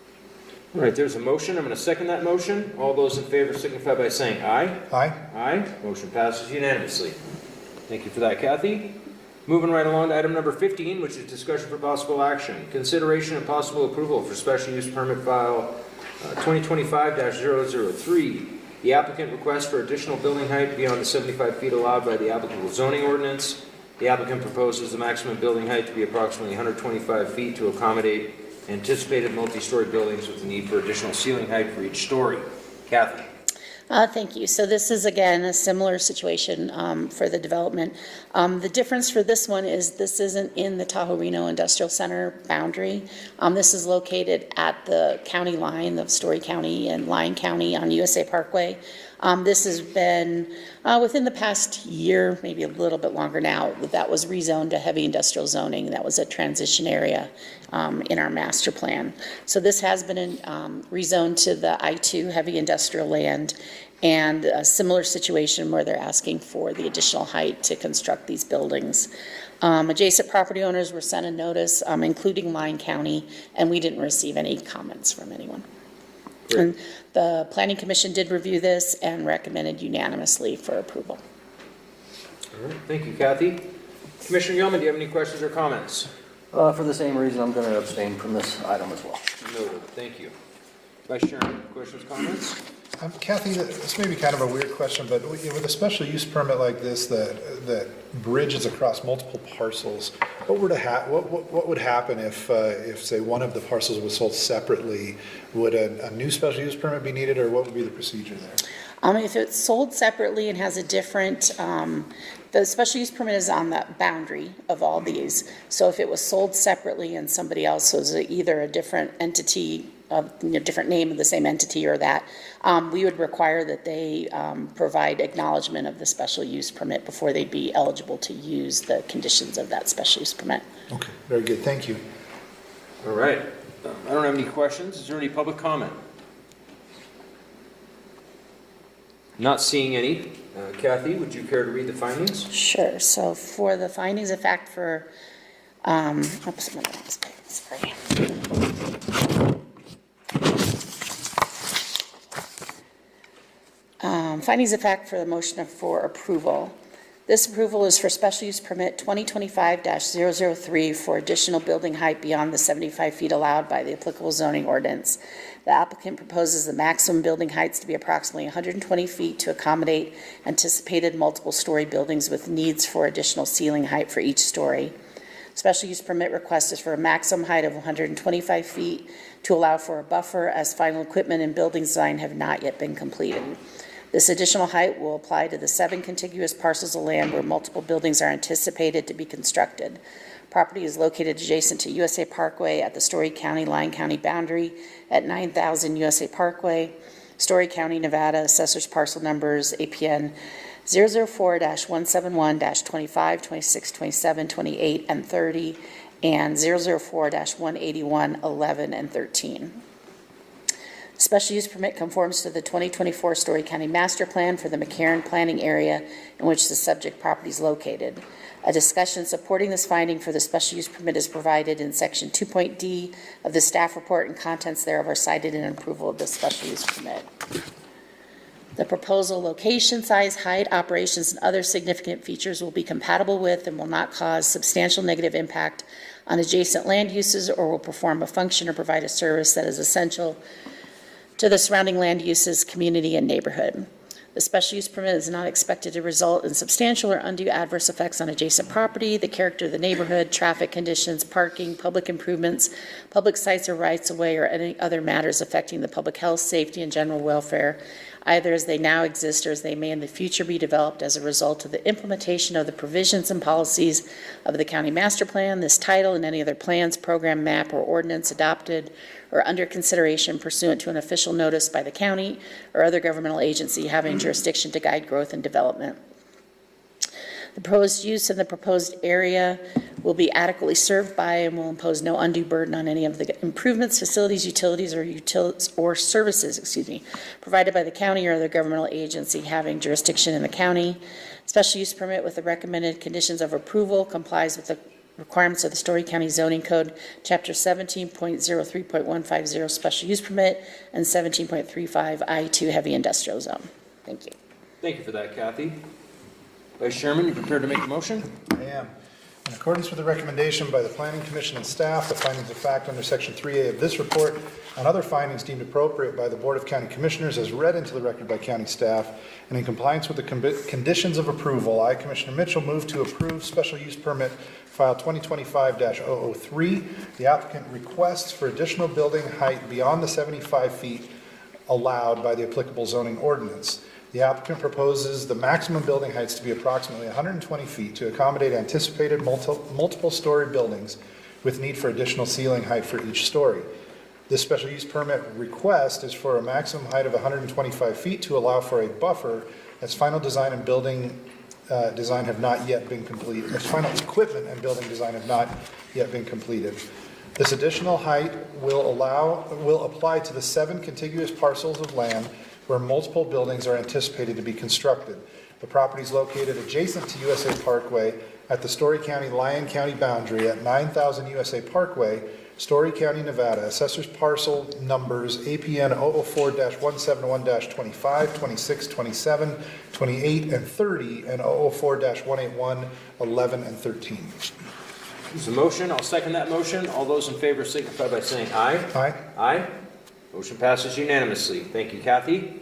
All right, there's a motion. I'm going to second that motion. All those in favor signify by saying aye. Aye. Aye. Motion passes unanimously. Thank you for that, Kathy. Moving right along to item number fifteen, which is discussion for possible action. Consideration and possible approval for special use permit file uh, twenty twenty-five dash zero zero three. The applicant requests for additional building height beyond the seventy-five feet allowed by the applicable zoning ordinance. The applicant proposes the maximum building height to be approximately one hundred twenty-five feet to accommodate anticipated multi-story buildings with the need for additional ceiling height for each story. Kathy. Uh, thank you. So this is, again, a similar situation um, for the development. Um, the difference for this one is this isn't in the Tahoe Reno Industrial Center boundary. Um, this is located at the county line of Story County and Lyon County on U S A Parkway. Um, this has been, uh, within the past year, maybe a little bit longer now, that was rezoned to heavy industrial zoning. That was a transition area um, in our master plan. So this has been in, um, rezoned to the I two heavy industrial land, and a similar situation where they're asking for the additional height to construct these buildings. Um, adjacent property owners were sent a notice, um, including Lyon County, and we didn't receive any comments from anyone. And the Planning Commission did review this and recommended unanimously for approval. All right, thank you, Kathy. Commissioner Yeoman, do you have any questions or comments? Uh, for the same reason, I'm going to abstain from this item as well. Noted. Thank you. Vice Chairman, questions, comments? Um, Kathy, this may be kind of a weird question, but with a special use permit like this that that bridges across multiple parcels, what were to ha- what, what what would happen if uh, if say one of the parcels was sold separately? Would a, a new special use permit be needed, or what would be the procedure there? Um, if it's sold separately and has a different, um, the special use permit is on the boundary of all these. So if it was sold separately and somebody else was either a different entity, of you know, different name of the same entity or that, um, we would require that they um, provide acknowledgement of the special use permit before they'd be eligible to use the conditions of that special use permit. Okay, very good, thank you. All right. Um, I don't have any questions. Is there any public comment? Not seeing any. Uh, Kathy, would you care to read the findings? Sure. So for the findings of fact for, um, oops, I'm on the wrong page, sorry. Um, findings of fact for the motion for approval. This approval is for special use permit twenty twenty-five dash zero zero three for additional building height beyond the seventy-five feet allowed by the applicable zoning ordinance. The applicant proposes the maximum building heights to be approximately one hundred twenty feet to accommodate anticipated multiple story buildings with needs for additional ceiling height for each story. Special use permit request is for a maximum height of one hundred twenty-five feet to allow for a buffer as final equipment and building design have not yet been completed. This additional height will apply to the seven contiguous parcels of land where multiple buildings are anticipated to be constructed. Property is located adjacent to U S A Parkway at the Story County, Lyon County boundary at nine thousand U S A Parkway, Story County, Nevada, assessor's parcel numbers A P N zero zero four dash one seven one dash twenty-five, twenty-six, twenty-seven, twenty-eight, and thirty, and zero zero four dash one eighty-one, eleven, and thirteen. Special use permit conforms to the twenty twenty-four Story County Master Plan for the McCarran planning area in which the subject property is located. A discussion supporting this finding for the special use permit is provided in section two point D of the staff report, and contents thereof are cited in approval of the special use permit. The proposal location, size, height, operations, and other significant features will be compatible with and will not cause substantial negative impact on adjacent land uses or will perform a function or provide a service that is essential to the surrounding land uses, community, and neighborhood. The special use permit is not expected to result in substantial or undue adverse effects on adjacent property, the character of the neighborhood, traffic conditions, parking, public improvements, public sites or rights of way, or any other matters affecting the public health, safety, and general welfare, either as they now exist or as they may in the future be developed as a result of the implementation of the provisions and policies of the county master plan, this title, and any other plans, program, map, or ordinance adopted or under consideration pursuant to an official notice by the county or other governmental agency having jurisdiction to guide growth and development. The proposed use in the proposed area will be adequately served by and will impose no undue burden on any of the improvements, facilities, utilities, or utilities or services, excuse me, provided by the county or other governmental agency having jurisdiction in the county. Special use permit with the recommended conditions of approval complies with the requirements of the Story County Zoning Code, Chapter seventeen point oh three point one five zero Special Use Permit, and seventeen point three five I two Heavy Industrial Zone. Thank you. Thank you for that, Kathy. Vice Chairman, you prepared to make the motion? I am. In accordance with the recommendation by the Planning Commission and staff, the findings of fact under Section three A of this report and other findings deemed appropriate by the Board of County Commissioners as read into the record by county staff, and in compliance with the con conditions of approval, I, Commissioner Mitchell, move to approve special use permit file twenty twenty-five dash zero zero three. The applicant requests for additional building height beyond the seventy-five feet allowed by the applicable zoning ordinance. The applicant proposes the maximum building heights to be approximately one hundred twenty feet to accommodate anticipated multi multiple story buildings with need for additional ceiling height for each story. This special use permit request is for a maximum height of one hundred twenty-five feet to allow for a buffer as final design and building uh, design have not yet been completed. As final equipment and building design have not yet been completed. This additional height will allow will apply to the seven contiguous parcels of land where multiple buildings are anticipated to be constructed. The property is located adjacent to U S A Parkway at the Story County, Lyon County boundary at nine thousand U S A Parkway, Story County, Nevada. Assessor's parcel numbers A P N zero zero four dash one seven one dash twenty-five, twenty-six, twenty-seven, twenty-eight, and thirty, and zero zero four dash one eighty-one, eleven, and thirteen. There's a motion. I'll second that motion. All those in favor signify by saying aye. Aye. Aye. Motion passes unanimously. Thank you, Kathy.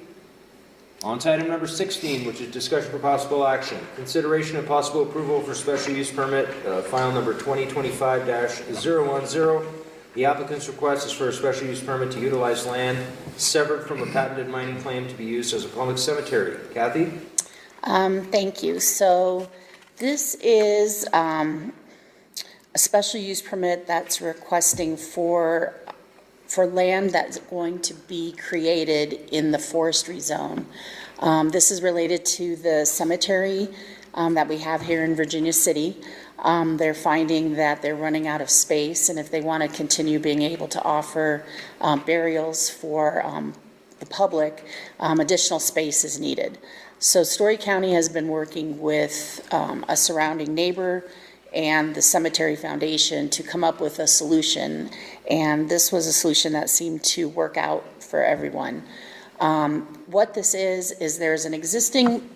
On to item number sixteen, which is discussion for possible action. Consideration and possible approval for special use permit, uh, file number twenty twenty-five dash zero one zero. The The applicant's request is for a special use permit to utilize land severed from a patented mining claim to be used as a public cemetery. Kathy? Um, thank you. So this is um, a special use permit that's requesting for for land that's going to be created in the forestry zone. Um, this is related to the cemetery um, that we have here in Virginia City. Um, they're finding that they're running out of space, and if they want to continue being able to offer um, burials for um, the public, um, additional space is needed. So Story County has been working with um, a surrounding neighbor and the Cemetery Foundation to come up with a solution, and this was a solution that seemed to work out for everyone. Um, what this is, is there's an existing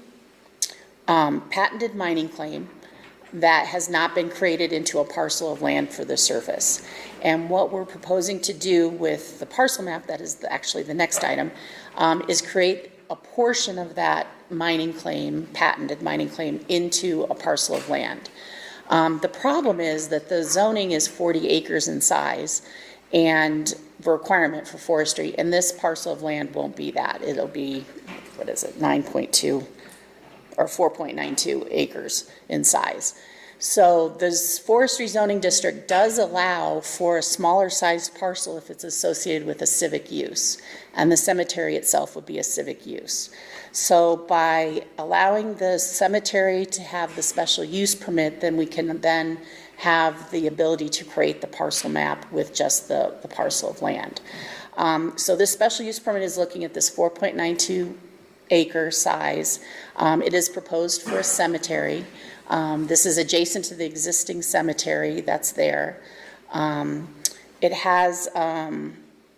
um, patented mining claim that has not been created into a parcel of land for the surface. And what we're proposing to do with the parcel map, that is the, actually the next item, um, is create a portion of that mining claim, patented mining claim, into a parcel of land. Um, the problem is that the zoning is forty acres in size and the requirement for forestry, and this parcel of land won't be that. It'll be, what is it, nine point two or four point nine two acres in size. So this forestry zoning district does allow for a smaller sized parcel if it's associated with a civic use, and the cemetery itself would be a civic use. So by allowing the cemetery to have the special use permit, then we can then have the ability to create the parcel map with just the, the parcel of land. Um, so this special use permit is looking at this four point nine two acre size. Um, it is proposed for a cemetery. Um, this is adjacent to the existing cemetery that's there. Um, it has um,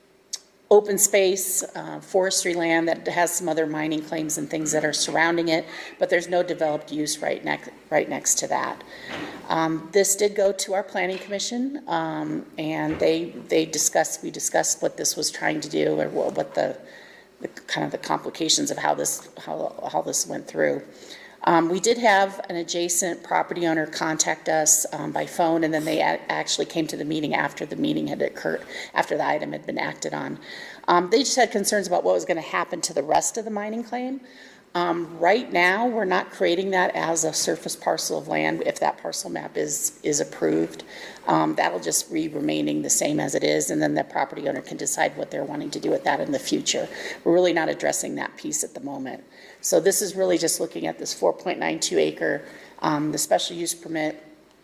open space, uh, forestry land that has some other mining claims and things that are surrounding it, but there's no developed use right next right next to that. Um, this did go to our planning commission, um, and they they discussed we discussed what this was trying to do, or what, what the, the kind of the complications of how this how how this went through. Um, we did have an adjacent property owner contact us um, by phone, and then they a- actually came to the meeting after the meeting had occurred, after the item had been acted on. Um, they just had concerns about what was going to happen to the rest of the mining claim. Um, right now, we're not creating that as a surface parcel of land if that parcel map is, is approved. Um, that'll just be remaining the same as it is, and then the property owner can decide what they're wanting to do with that in the future. We're really not addressing that piece at the moment. So this is really just looking at this four point nine two acre, um, the special use permit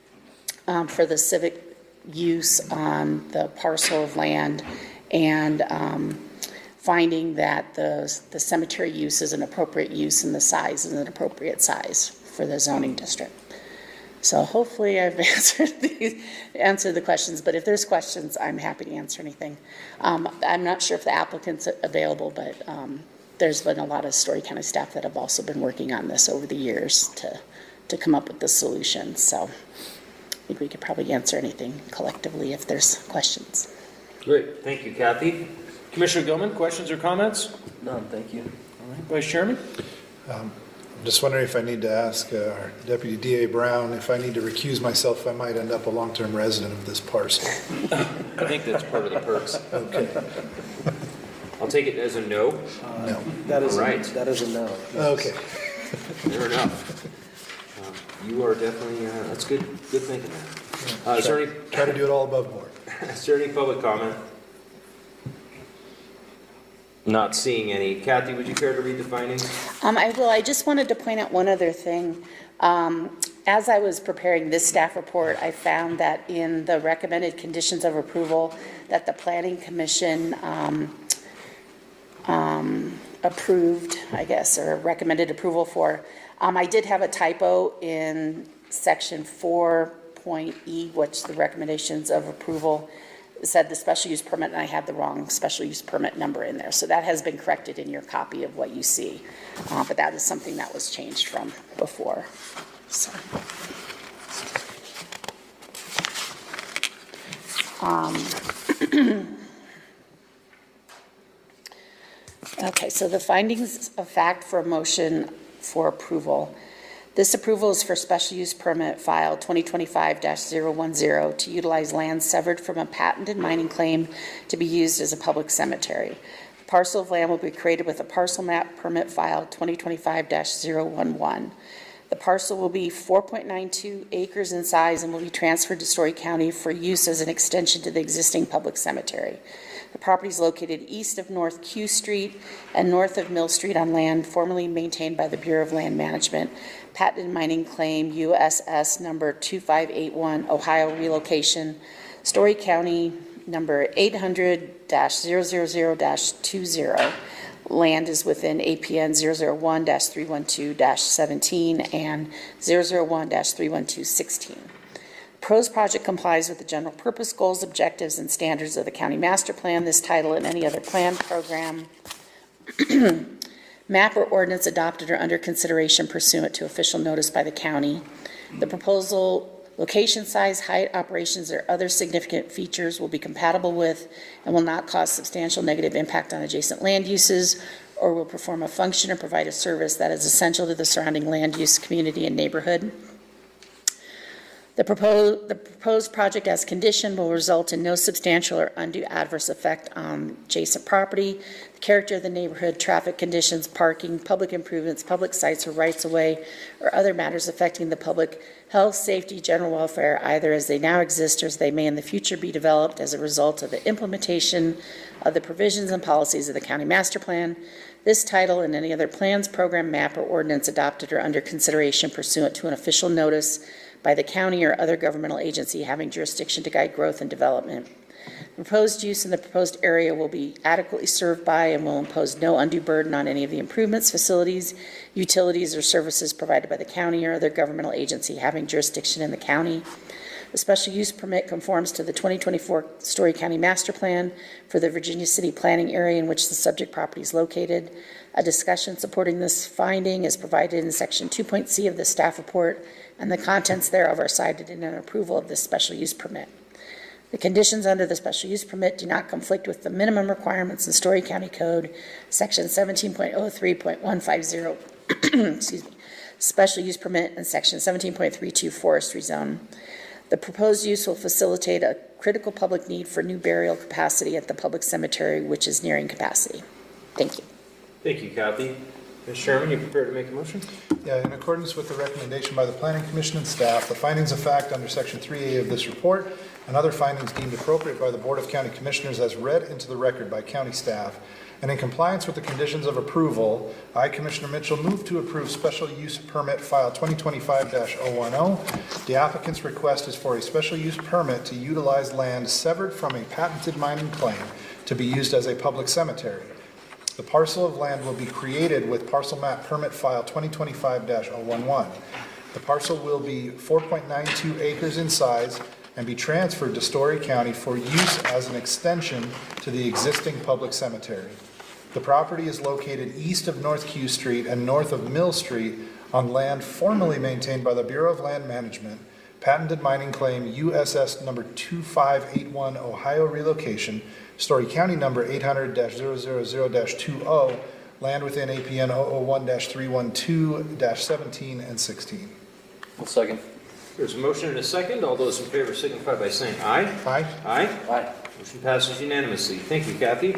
um, for the civic use on the parcel of land, and um, finding that the, the cemetery use is an appropriate use and the size is an appropriate size for the zoning district. So hopefully I've answered the, answered the questions, but if there's questions, I'm happy to answer anything. Um, I'm not sure if the applicant's available, but um, there's been a lot of Story County staff that have also been working on this over the years to, to come up with the solution. So I think we could probably answer anything collectively if there's questions. Great, thank you, Kathy. Commissioner Gilman, questions or comments? None, thank you. All right, Vice Chairman? Um, I'm just wondering if I need to ask uh, our Deputy D A Brown if I need to recuse myself, I might end up a long-term resident of this parcel. I think that's part of the perks. Okay. I'll take it as a no. Uh, No. That is, All a- right. that is a no. Okay. Fair enough. Um, You are definitely, uh, that's good, good thinking there. Uh, Is there any, Try to do it all above board. is there any public comment? Not seeing any. Kathy, would you care to read the findings? Um, I will. I just wanted to point out one other thing. Um, as I was preparing this staff report, I found that in the recommended conditions of approval that the Planning Commission um, um, approved, I guess, or recommended approval for, um, I did have a typo in section four point E, which the recommendations of approval said the special use permit, and I had the wrong special use permit number in there. So that has been corrected in your copy of what you see. Uh, but that is something that was changed from before. So. Um, okay, so the findings of fact for a motion for approval. This approval is for special use permit file twenty twenty-five dash zero one zero to utilize land severed from a patented mining claim to be used as a public cemetery. The parcel of land will be created with a parcel map permit file twenty twenty-five dash zero one one. The parcel will be four point nine two acres in size and will be transferred to Story County for use as an extension to the existing public cemetery. The property is located east of North Q Street and north of Mill Street on land formerly maintained by the Bureau of Land Management. Patented mining claim U S S number two five eight one, Ohio relocation, Story County number eight hundred dash zero zero zero dash two zero. Land is within A P N zero zero one dash three one two dash seventeen and zero zero one dash three one two sixteen. PROS project complies with the general purpose, goals, objectives, and standards of the county master plan, this title, and any other plan, program, map, or ordinance adopted or under consideration pursuant to official notice by the county. The proposal, location, size, height, operations, or other significant features will be compatible with and will not cause substantial negative impact on adjacent land uses or will perform a function or provide a service that is essential to the surrounding land use, community, and neighborhood. The proposed, the proposed project as conditioned will result in no substantial or undue adverse effect on adjacent property, the character of the neighborhood, traffic conditions, parking, public improvements, public sites or rights-of-way, or other matters affecting the public health, safety, general welfare, either as they now exist or as they may in the future be developed as a result of the implementation of the provisions and policies of the county master plan. This title and any other plans, program, map, or ordinance adopted or under consideration pursuant to an official notice by the county or other governmental agency having jurisdiction to guide growth and development. The proposed use in the proposed area will be adequately served by and will impose no undue burden on any of the improvements, facilities, utilities, or services provided by the county or other governmental agency having jurisdiction in the county. The special use permit conforms to the twenty twenty-four Story County Master Plan for the Virginia City planning area in which the subject property is located. A discussion supporting this finding is provided in section two point C of the staff report, and the contents thereof are cited in an approval of this special use permit. The conditions under the special use permit do not conflict with the minimum requirements in Story County Code, section seventeen point oh three point one five zero, excuse me, special use permit, and section seventeen point three two forestry zone. The proposed use will facilitate a critical public need for new burial capacity at the public cemetery, which is nearing capacity. Thank you. Thank you, Kathy. Mister Chairman, you prepared to make a motion? Yeah, in accordance with the recommendation by the Planning Commission and staff, the findings of fact under Section three A of this report and other findings deemed appropriate by the Board of County Commissioners as read into the record by county staff, and in compliance with the conditions of approval, I, Commissioner Mitchell, move to approve special use permit file twenty twenty-five dash oh one oh. The applicant's request is for a special use permit to utilize land severed from a patented mining claim to be used as a public cemetery. The parcel of land will be created with parcel map permit file twenty twenty-five dash oh one one. The parcel will be four point nine two acres in size and be transferred to Story County for use as an extension to the existing public cemetery. The property is located east of North Q Street and north of Mill Street on land formerly maintained by the Bureau of Land Management, patented mining claim U S S number two five eight one, Ohio relocation, Story County number eight hundred dash zero zero zero dash twenty, land within A P N zero zero one dash three one two dash seventeen and sixteen. One second. There's a motion and a second. All those in favor signify by saying aye. Aye. Aye. Aye. Motion passes unanimously. Thank you, Kathy.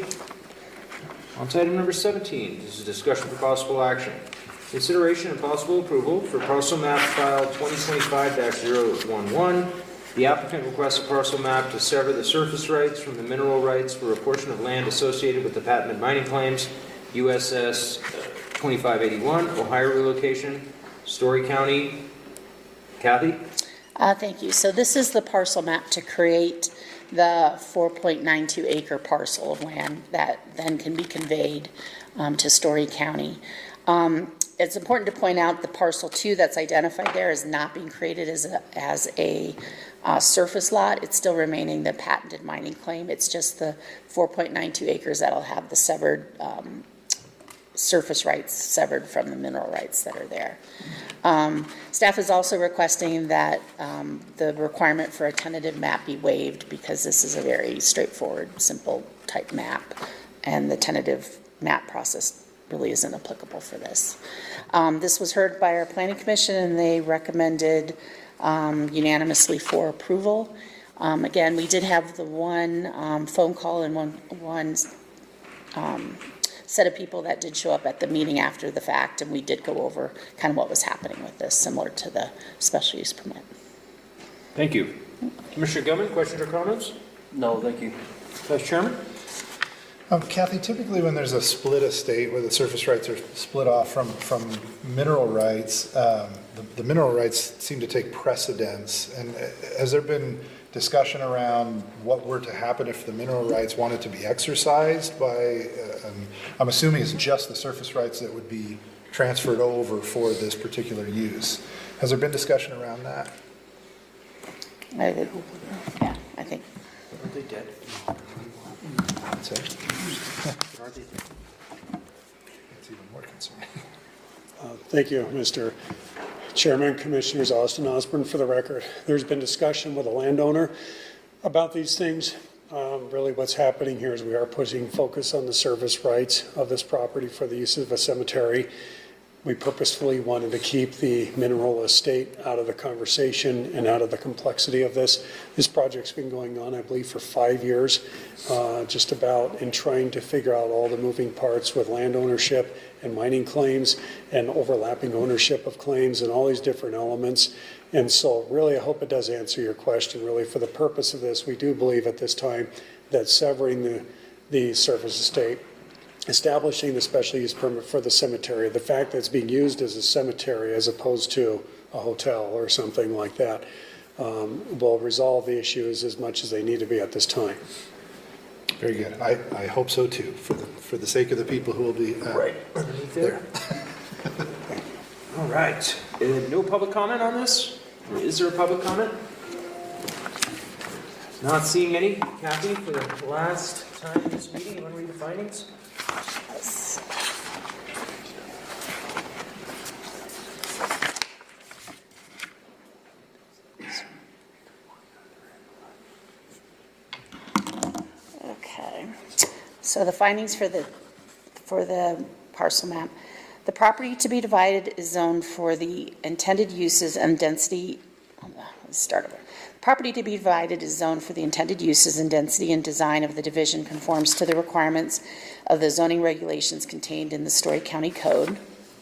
On to item number seventeen. This is discussion for possible action. Consideration and possible approval for parcel map file twenty twenty-five dash zero one one. The applicant requests a parcel map to sever the surface rights from the mineral rights for a portion of land associated with the patented mining claims, U S S twenty-five eighty-one, Ohio relocation, Story County. Kathy? Uh, thank you. So this is the parcel map to create the four point nine two acre parcel of land that then can be conveyed um, to Story County. Um, it's important to point out the parcel two that's identified there is not being created as a, as a uh, surface lot. It's still remaining the patented mining claim. It's just the four point nine two acres that'll have the severed um, surface rights severed from the mineral rights that are there. Um, staff is also requesting that um, the requirement for a tentative map be waived because this is a very straightforward, simple type map, and the tentative map process really isn't applicable for this. Um, This was heard by our planning commission, and they recommended um, unanimously for approval. Um, Again, we did have the one um, phone call and one, one um, set of people that did show up at the meeting after the fact, and we did go over kind of what was happening with this, similar to the special use permit. Thank you. Commissioner Gilman, questions or comments? No, thank you. Vice Chairman? Um, Kathy, typically when there's a split estate where the surface rights are split off from, from mineral rights, um, the, the mineral rights seem to take precedence. And uh, has there been discussion around what were to happen if the mineral rights wanted to be exercised by, uh, um, I'm assuming it's just the surface rights that would be transferred over for this particular use. Has there been discussion around that? I did- Yeah, I think. Are they dead? That's it. Are they dead? It's even more concerning. Uh, Thank you, Mister Chairman, Commissioners, Austin Osborne for the record. There's been discussion with a landowner about these things. Um, Really what's happening here is we are putting focus on the service rights of this property for the use of a cemetery. We purposefully wanted to keep the mineral estate out of the conversation and out of the complexity of this. This project's been going on, I believe, for five years, uh, just about in trying to figure out all the moving parts with land ownership and mining claims and overlapping ownership of claims and all these different elements. And so really, I hope it does answer your question. Really, for the purpose of this, we do believe at this time that severing the, the surface estate, establishing the special use permit for the cemetery, the fact that it's being used as a cemetery as opposed to a hotel or something like that, um, will resolve the issues as much as they need to be at this time. Very good. I, I hope so too, for the, for the sake of the people who will be uh, Right. there. All right. Uh, no public comment on this? Or is there a public comment? Not seeing any. Kathy, for the last time in this meeting, you want to read the findings? Yes. Okay, so the findings for the, for the parcel map. The property to be divided is zoned for the intended uses and density, let's start over. Property to be divided is zoned for the intended uses and density and design of the division conforms to the requirements of the zoning regulations contained in the Story County Code.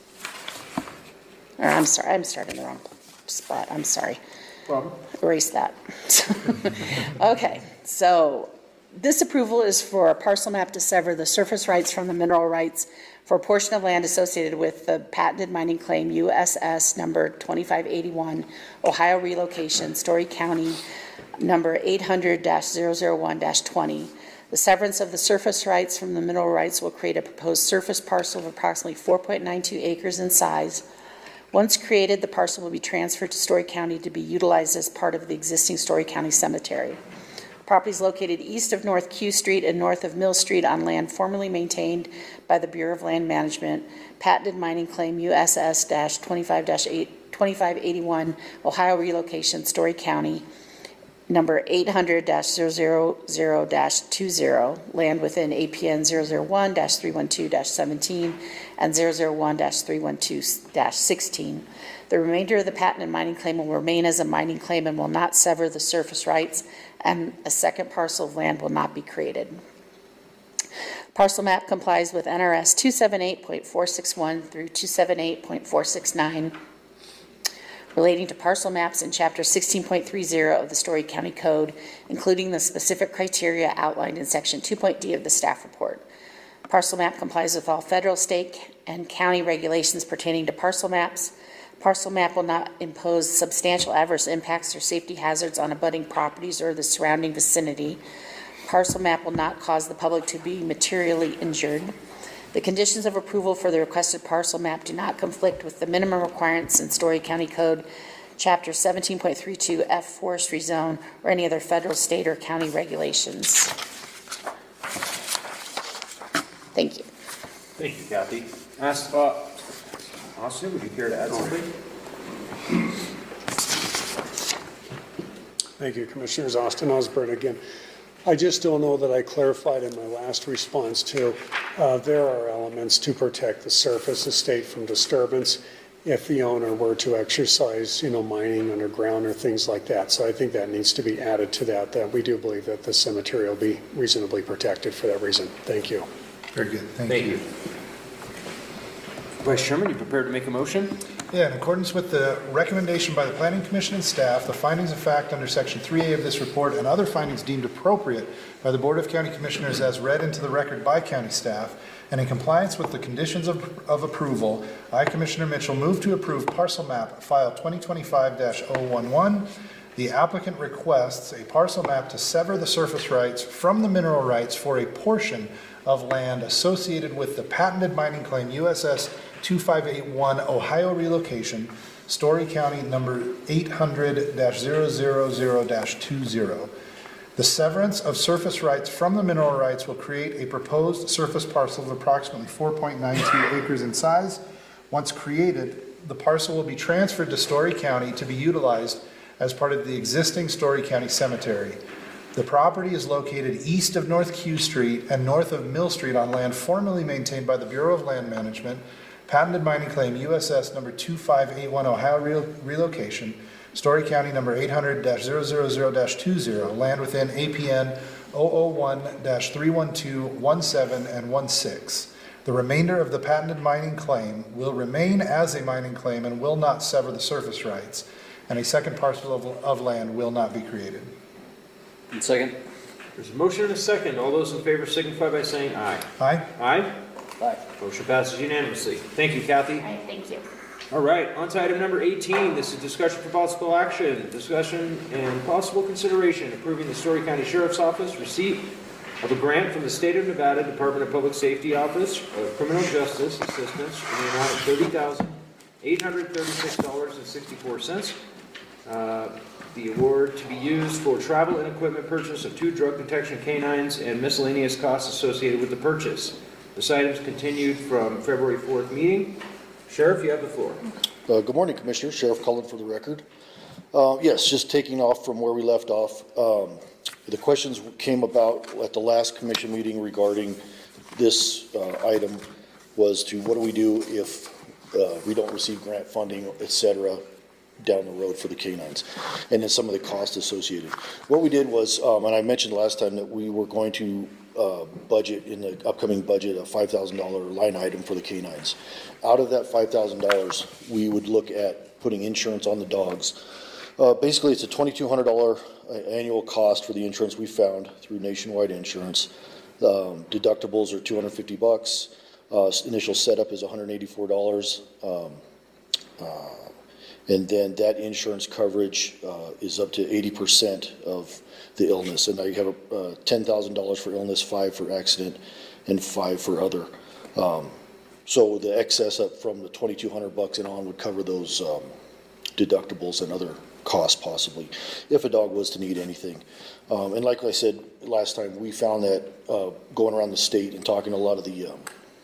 Or I'm sorry, I'm starting the wrong spot, I'm sorry. Problem. Erase that. Okay, so this approval is for a parcel map to sever the surface rights from the mineral rights for a portion of land associated with the patented mining claim U S S number twenty-five eighty-one, Ohio relocation, Story County, number eight hundred dash zero zero one dash twenty. The severance of the surface rights from the mineral rights will create a proposed surface parcel of approximately four point nine two acres in size. Once created, the parcel will be transferred to Story County to be utilized as part of the existing Story County Cemetery. Property is located east of North Q Street and north of Mill Street on land formerly maintained by the Bureau of Land Management. Patented mining claim U S S twenty-five eighty-one, Ohio relocation, Story County, number eight hundred dash zero zero zero dash twenty, land within A P N zero zero one dash three one two dash seventeen and zero zero one dash three one two dash sixteen. The remainder of the patent and mining claim will remain as a mining claim and will not sever the surface rights, and a second parcel of land will not be created. Parcel map complies with N R S two seventy-eight point four six one through two seventy-eight point four six nine relating to parcel maps in Chapter sixteen point three zero of the Story County Code, including the specific criteria outlined in Section two point D of the staff report. Parcel map complies with all federal, state, and county regulations pertaining to parcel maps. Parcel map will not impose substantial adverse impacts or safety hazards on abutting properties or the surrounding vicinity. Parcel map will not cause the public to be materially injured. The conditions of approval for the requested parcel map do not conflict with the minimum requirements in Story County Code, Chapter seventeen point three two F Forestry Zone, or any other federal, state, or county regulations. Thank you. Thank you, Kathy. Ask, uh, Austin, would you care to add something? Thank you, Commissioners. Austin Osborne again. I just don't know that I clarified in my last response to, uh, there are elements to protect the surface estate from disturbance if the owner were to exercise, you know, mining underground or things like that. So I think that needs to be added to that, that we do believe that the cemetery will be reasonably protected for that reason. Thank you. Very good, thank Thank you. you. Vice Chairman, you prepared to make a motion? Yeah, in accordance with the recommendation by the Planning Commission and staff, the findings of fact under Section three A of this report and other findings deemed appropriate by the Board of County Commissioners as read into the record by county staff, and in compliance with the conditions of, of approval, I, Commissioner Mitchell, move to approve parcel map file twenty twenty-five dash oh one one. The applicant requests a parcel map to sever the surface rights from the mineral rights for a portion of land associated with the patented mining claim U S S two five eight one Ohio relocation, Story County number eight hundred dash zero zero zero dash two zero. The severance of surface rights from the mineral rights will create a proposed surface parcel of approximately four point nine two acres in size. Once created, the parcel will be transferred to Story County to be utilized as part of the existing Story County Cemetery. The property is located east of North Q Street and north of Mill Street on land formerly maintained by the Bureau of Land Management, patented mining claim U S S number two five eight one Ohio relocation, Story County number eight hundred dash zero zero zero dash two zero, land within A P N zero zero one dash three one two one seven and one six. The remainder of the patented mining claim will remain as a mining claim and will not sever the surface rights, and a second parcel of, of land will not be created. And second. There's a motion and a second. All those in favor signify by saying aye. Aye. Aye? Aye. Motion passes unanimously. Thank you, Kathy. All right, thank you. All right, on to item number eighteen. This is discussion for possible action. Discussion and possible consideration approving the Story County Sheriff's Office receipt of a grant from the State of Nevada Department of Public Safety Office of Criminal Justice Assistance in the amount of thirty thousand eight hundred thirty-six dollars and sixty-four cents. Uh, the award to be used for travel and equipment purchase of two drug detection canines and miscellaneous costs associated with the purchase. This item is continued from February fourth meeting. Sheriff, you have the floor. Uh, good morning, Commissioner. Sheriff Cullen for the record. Uh, yes, just taking off from where we left off. Um, the questions came about at the last commission meeting regarding this uh, item was to what do we do if uh, we don't receive grant funding, et cetera, down the road for the canines, and then some of the costs associated. What we did was, um, and I mentioned last time that we were going to uh, budget in the upcoming budget a five thousand dollar line item for the canines. Out of that five thousand dollars, we would look at putting insurance on the dogs. Uh, basically, it's a twenty-two hundred dollar annual cost for the insurance we found through Nationwide Insurance. Um, deductibles are two hundred fifty bucks. Uh, initial setup is one hundred eighty-four dollars. Um, uh, And then that insurance coverage uh, is up to eighty percent of the illness. And now you have uh, ten thousand dollars for illness, five for accident, and five for other. Um, so the excess up from the twenty-two hundred bucks and on would cover those um, deductibles and other costs possibly, if a dog was to need anything. Um, and like I said last time, we found that uh, going around the state and talking to a lot of the, um,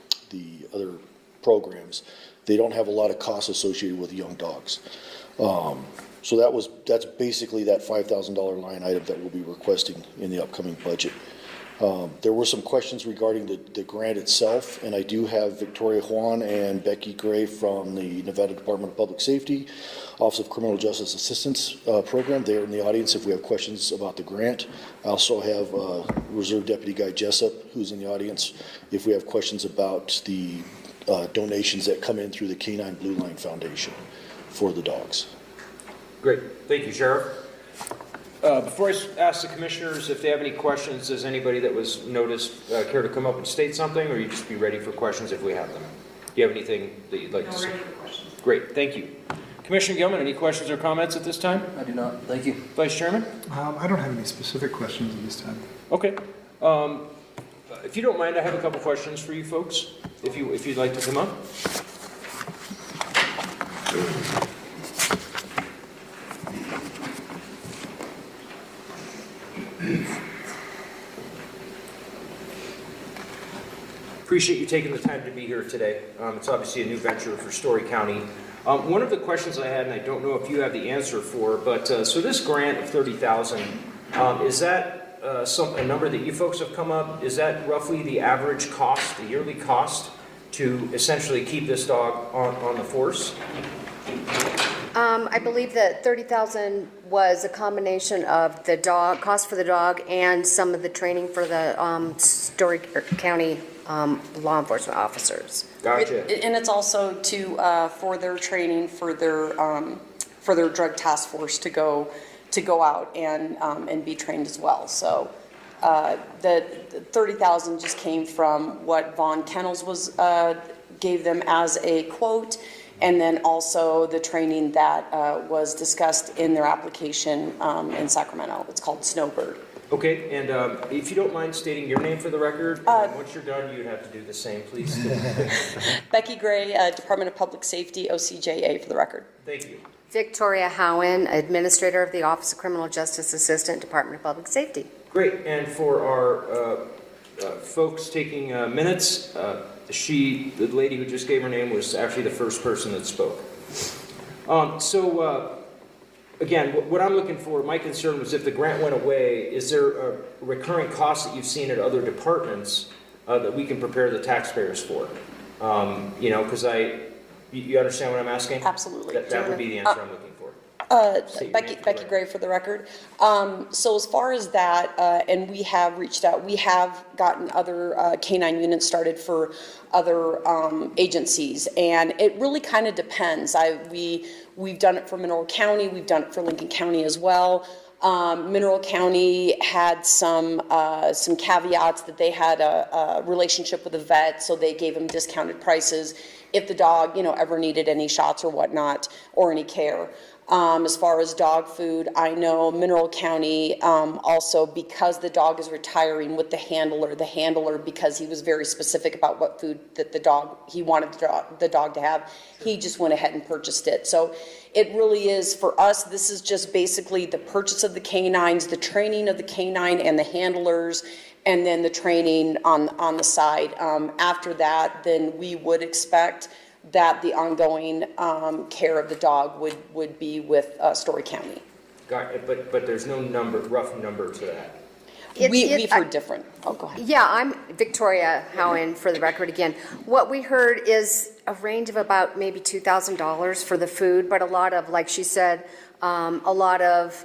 the other programs, they don't have a lot of costs associated with young dogs. Um, so that was, that's basically that five thousand dollar line item that we'll be requesting in the upcoming budget. Um, there were some questions regarding the, the grant itself, and I do have Victoria Juan and Becky Gray from the Nevada Department of Public Safety, Office of Criminal Justice Assistance uh, Program. They're in the audience if we have questions about the grant. I also have uh, Reserve Deputy Guy Jessup, who's in the audience, if we have questions about the Uh, donations that come in through the Canine Blue Line Foundation for the dogs. Great. Thank you, Sheriff. Uh, before I ask the commissioners if they have any questions, does anybody that was noticed uh, care to come up and state something, or you just be ready for questions if we have them? Do you have anything that you'd like No, to say? ready for questions. Great. Thank you. Commissioner Gilman, any questions or comments at this time? I do not. Thank you. Vice Chairman? Um, I don't have any specific questions at this time. Okay. Um, if you don't mind, I have a couple questions for you folks, if you if you'd like to come up. Appreciate you taking the time to be here today. Um, it's obviously a new venture for Story County. Um, one of the questions I had, and I don't know if you have the answer for, but uh, so this grant of thirty thousand dollars, um, is that uh, some, a number that you folks have come up? Is that roughly the average cost, the yearly cost, to essentially keep this dog on, on the force? Um, I believe that thirty thousand was a combination of the dog, cost for the dog and some of the training for the um, Story County um, law enforcement officers. Gotcha. It- And it's also to, uh, for their training, for their, um, for their drug task force to go, to go out and, um, and be trained as well. So uh, the the thirty thousand just came from what Vaughn Kennels was, uh, gave them as a quote, and then also the training that uh, was discussed in their application um, in Sacramento. It's called Snowbird. Okay, and um, if you don't mind stating your name for the record, Uh, and once you're done, you'd have to do the same, please. Becky Gray, uh, Department of Public Safety, O C J A for the record. Thank you. Victoria Howen, Administrator of the Office of Criminal Justice Assistant, Department of Public Safety. Great, and for our uh, uh, folks taking uh, minutes, uh, she, the lady who just gave her name, was actually the first person that spoke. Um, so, uh, again, what, what I'm looking for, my concern was if the grant went away, is there a recurring cost that you've seen at other departments uh, that we can prepare the taxpayers for? Um, you know, because I, you, you understand what I'm asking? Absolutely. That, that would be the answer I'm looking for. Uh, State your Becky, name for Becky the Gray for the record. Um, so as far as that, uh, and we have reached out, we have gotten other uh, canine units started for other um, agencies, and it really kind of depends. I we we've done it for Mineral County, we've done it for Lincoln County as well. Um, Mineral County had some uh, some caveats that they had a, a relationship with a vet, so they gave them discounted prices if the dog, you know, ever needed any shots or whatnot or any care. Um, as far as dog food, I know Mineral County um, also, because the dog is retiring with the handler, the handler, because he was very specific about what food that the dog, he wanted the dog, the dog to have, he just went ahead and purchased it. So it really is, for us, this is just basically the purchase of the canines, the training of the canine and the handlers, and then the training on, on the side. Um, after that, then we would expect that the ongoing um, care of the dog would, would be with uh, Story County. Got it, but, but there's no number, rough number to that. It- we, it- we've heard different. Oh, go ahead. Yeah, I'm Victoria Howen for the record again. What we heard is a range of about maybe two thousand dollars for the food, but a lot of, like she said, um, a lot of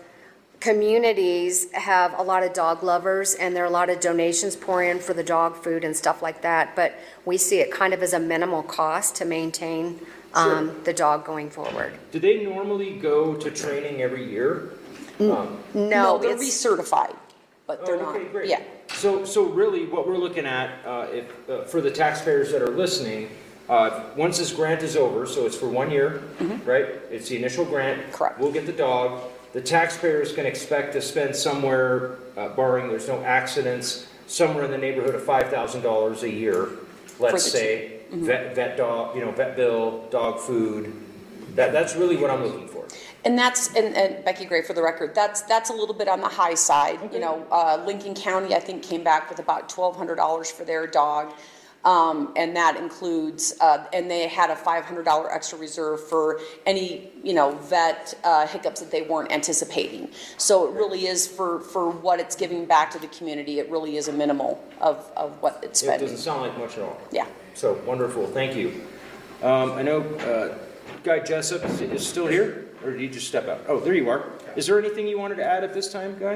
communities have a lot of dog lovers, and there are a lot of donations pour in for the dog food and stuff like that, but we see it kind of as a minimal cost to maintain um, Sure. the dog going forward. Do they normally go to training every year? Um, No, they're it's- recertified, but they're Oh, not. okay, great. Yeah. So, so really, what we're looking at, uh, if, uh, for the taxpayers that are listening, uh, once this grant is over, so it's for one year, right? It's the initial grant. Mm-hmm. Correct. We'll get the dog. The taxpayers can expect to spend somewhere, uh, barring there's no accidents, somewhere in the neighborhood of five thousand dollars a year, let's For the say. Mhm. Vet, vet dog, you know, vet bill, dog food. That, that's really what I'm looking for. And that's, and, and Becky Gray for the record, that's, that's a little bit on the high side. You know, uh, Lincoln County, I think, came back with about twelve hundred dollars for their dog. Um, and that includes, uh, and they had a five hundred dollars extra reserve for any, you know, vet uh, hiccups that they weren't anticipating. So it really is for, for what it's giving back to the community, it really is a minimal of, of what it's It spending. doesn't sound like much at all. Yeah. So, wonderful, thank you. Um, I know uh, Guy Jessup is- is still here, or did he just step out? Oh, there you are. Is there anything you wanted to add at this time, Guy?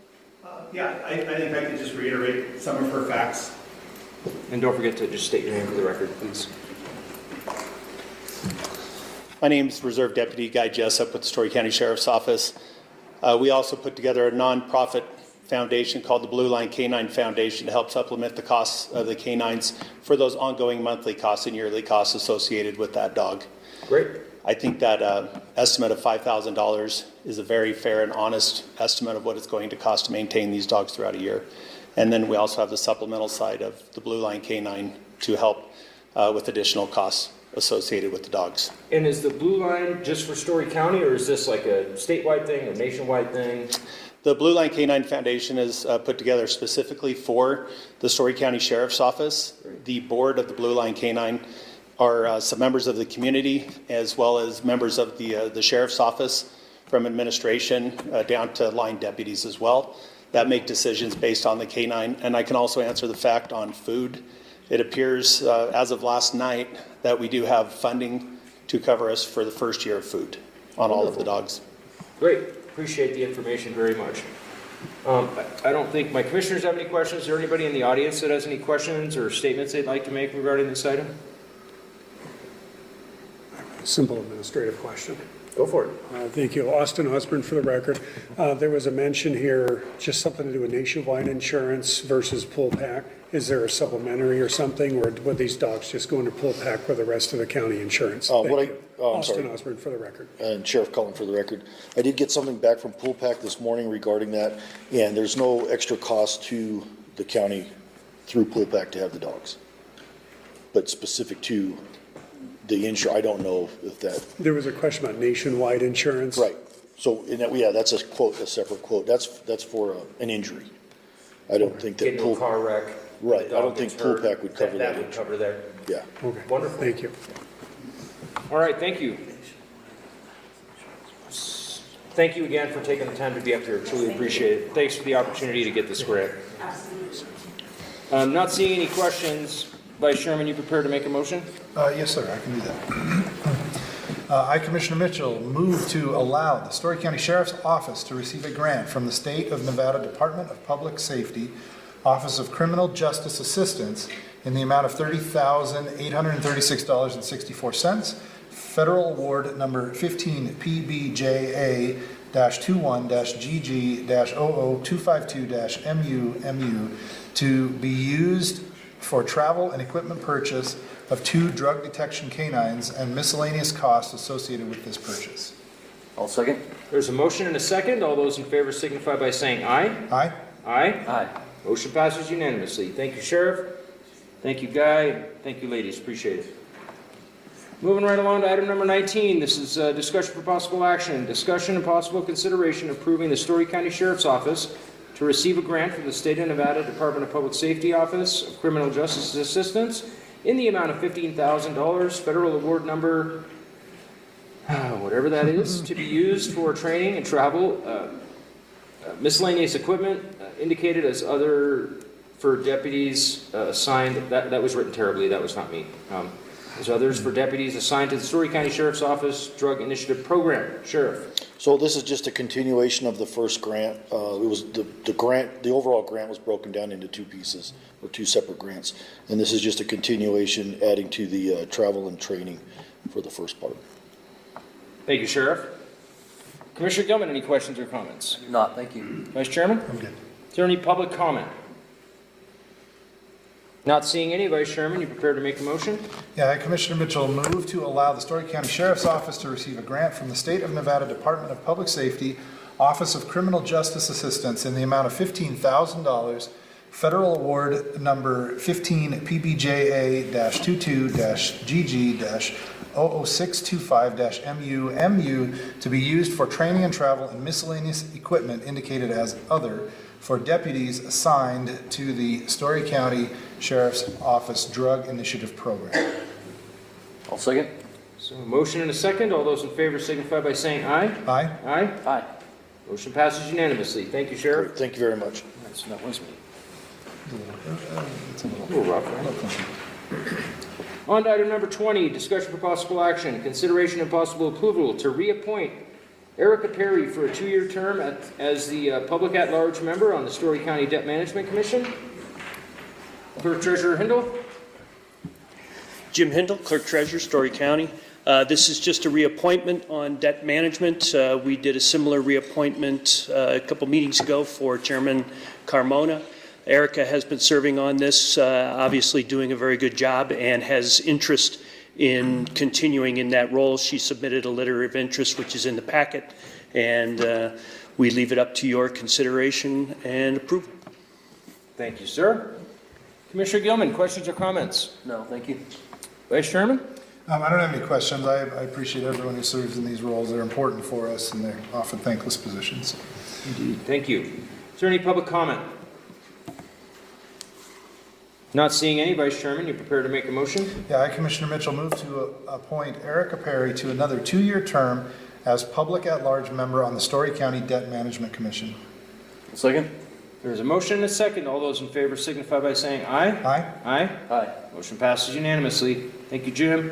Yeah, I, I think I could just reiterate some of her facts. And don't forget to just state your name for the record, please. My name is Reserve Deputy Guy Jessup with the Story County Sheriff's Office. Uh, we also put together a nonprofit foundation called the Blue Line Canine Foundation to help supplement the costs of the canines for those ongoing monthly costs and yearly costs associated with that dog. Great. I think that uh, estimate of five thousand dollars is a very fair and honest estimate of what it's going to cost to maintain these dogs throughout a year. And then we also have the supplemental side of the Blue Line Canine to help uh, with additional costs associated with the dogs. And is the Blue Line just for Story County, or is this like a statewide thing, a nationwide thing? The Blue Line Canine Foundation is uh, put together specifically for the Story County Sheriff's Office. The board of the Blue Line Canine are uh, some members of the community, as well as members of the, uh, the Sheriff's Office, from administration uh, down to line deputies as well. that make decisions based on the canine. And I can also answer the fact on food. It appears, uh, as of last night, that we do have funding to cover us for the first year of food on all of the dogs. Great. Appreciate the information very much. Um, I I don't think my commissioners have any questions. Is there anybody in the audience that has any questions or statements they'd like to make regarding this item? Simple administrative question. Go for it. Uh, Thank you. Austin Osborne for the record. Uh, There was a mention here, just something to do with nationwide insurance versus pool pack. Is there a supplementary or something, or would these dogs just go into pool pack with the rest of the county insurance? Uh, Thank what I- you. oh, I'm Austin sorry. Osborne for the record. And Sheriff Cullen for the record. I did get something back from Pool Pack this morning regarding that, and there's no extra cost to the county through Pool Pack to have the dogs. But specific to the insure, I don't know if that, There was a question about nationwide insurance. right. So, in that, yeah, that's a quote, a separate quote. That's, that's for uh, an injury. I don't think Get that into a Pool, car wreck. right, the I dog don't think gets Pool hurt, Pack would cover that. That would cover that. Yeah. Okay. Wonderful. Thank you. All right, thank you. Thank you again for taking the time to be up here. Truly appreciate it. Thanks for the opportunity to get this grant. Um, not seeing any questions. Vice Chairman, you prepared to make a motion? Uh, Yes, sir, I can do that. Uh, I, Commissioner Mitchell, move to allow the Story County Sheriff's Office to receive a grant from the State of Nevada Department of Public Safety, Office of Criminal Justice Assistance, in the amount of thirty thousand eight hundred thirty-six dollars and sixty-four cents, Federal Award Number fifteen P B J A twenty-one G G zero zero two five two M U M U, to be used for travel and equipment purchase of two drug detection canines and miscellaneous costs associated with this purchase. I'll second. There's a motion and a second. All those in favor signify by saying aye. Aye? Aye. Aye. Motion passes unanimously. Thank you, Sheriff. Thank you, Guy. Thank you, ladies. Appreciate it. Moving right along to item number nineteen. This is uh, discussion for possible action. Discussion and possible consideration approving the Story County Sheriff's Office to receive a grant from the State of Nevada Department of Public Safety Office of Criminal Justice Assistance in the amount of fifteen thousand dollars, federal award number, whatever that is, to be used for training and travel, uh, uh, miscellaneous equipment uh, indicated as other for deputies uh, assigned. That, that was written terribly. That was not me. Um, As others for deputies assigned to the Story County Sheriff's Office Drug Initiative Program. Sheriff. So this is just a continuation of the first grant. Uh, it was the, the grant, the overall grant was broken down into two pieces, or two separate grants. And this is just a continuation, adding to the uh, travel and training for the first part. Thank you, Sheriff. Commissioner Gilman, any questions or comments? Not, thank you. Vice Chairman? I'm good. Is there any public comment? Not seeing any. Vice Chairman, you prepared to make a motion? Yeah, I, Commissioner Mitchell, move to allow the Story County Sheriff's Office to receive a grant from the State of Nevada Department of Public Safety, Office of Criminal Justice Assistance, in the amount of fifteen thousand dollars, Federal Award Number fifteen P B J A twenty-two G G zero zero six two five M U M U, to be used for training and travel and miscellaneous equipment indicated as other for deputies assigned to the Story County Sheriff's Office Drug Initiative Program. I'll second. So a motion and a second. All those in favor signify by saying aye. Aye? Aye. Aye. Motion passes unanimously. Thank you, Sheriff. Great, thank you very much. So that was me. A little rough, right? On to item number twenty, discussion for possible action, consideration and possible approval to reappoint Erica Perry for a two-year term at, as the uh, public at-large member on the Story County Debt Management Commission. Clerk Treasurer Hindle. Jim Hindle, Clerk Treasurer, Story County. Uh, this is just a reappointment on debt management. Uh, we did a similar reappointment uh, a couple meetings ago for Chairman Carmona. Erica has been serving on this, uh, obviously doing a very good job, and has interest in continuing in that role. She submitted a letter of interest, which is in the packet, and uh, we leave it up to your consideration and approval. Thank you, sir. Commissioner Gilman, questions or comments? No, thank you. Vice Chairman? Um, I don't have any questions. I, I appreciate everyone who serves in these roles. They're important for us, and they're often thankless positions. Indeed. Thank you. Is there any public comment? Not seeing any. Vice Chairman, you prepared to make a motion? Yeah, I, Commissioner Mitchell, move to uh, appoint Erica Perry to another two-year term as public at-large member on the Story County Debt Management Commission. Second. There's a motion and a second. All those in favor signify by saying aye. Aye. Aye? Aye. Motion passes unanimously. Thank you, Jim.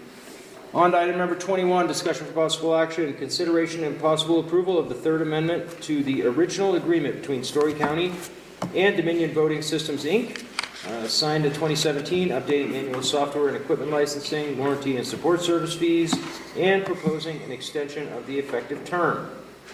On to item number twenty-one, discussion for possible action, consideration and possible approval of the third amendment to the original agreement between Story County and Dominion Voting Systems, Incorporated, uh, signed in twenty seventeen, updating annual software and equipment licensing, warranty and support service fees, and proposing an extension of the effective term.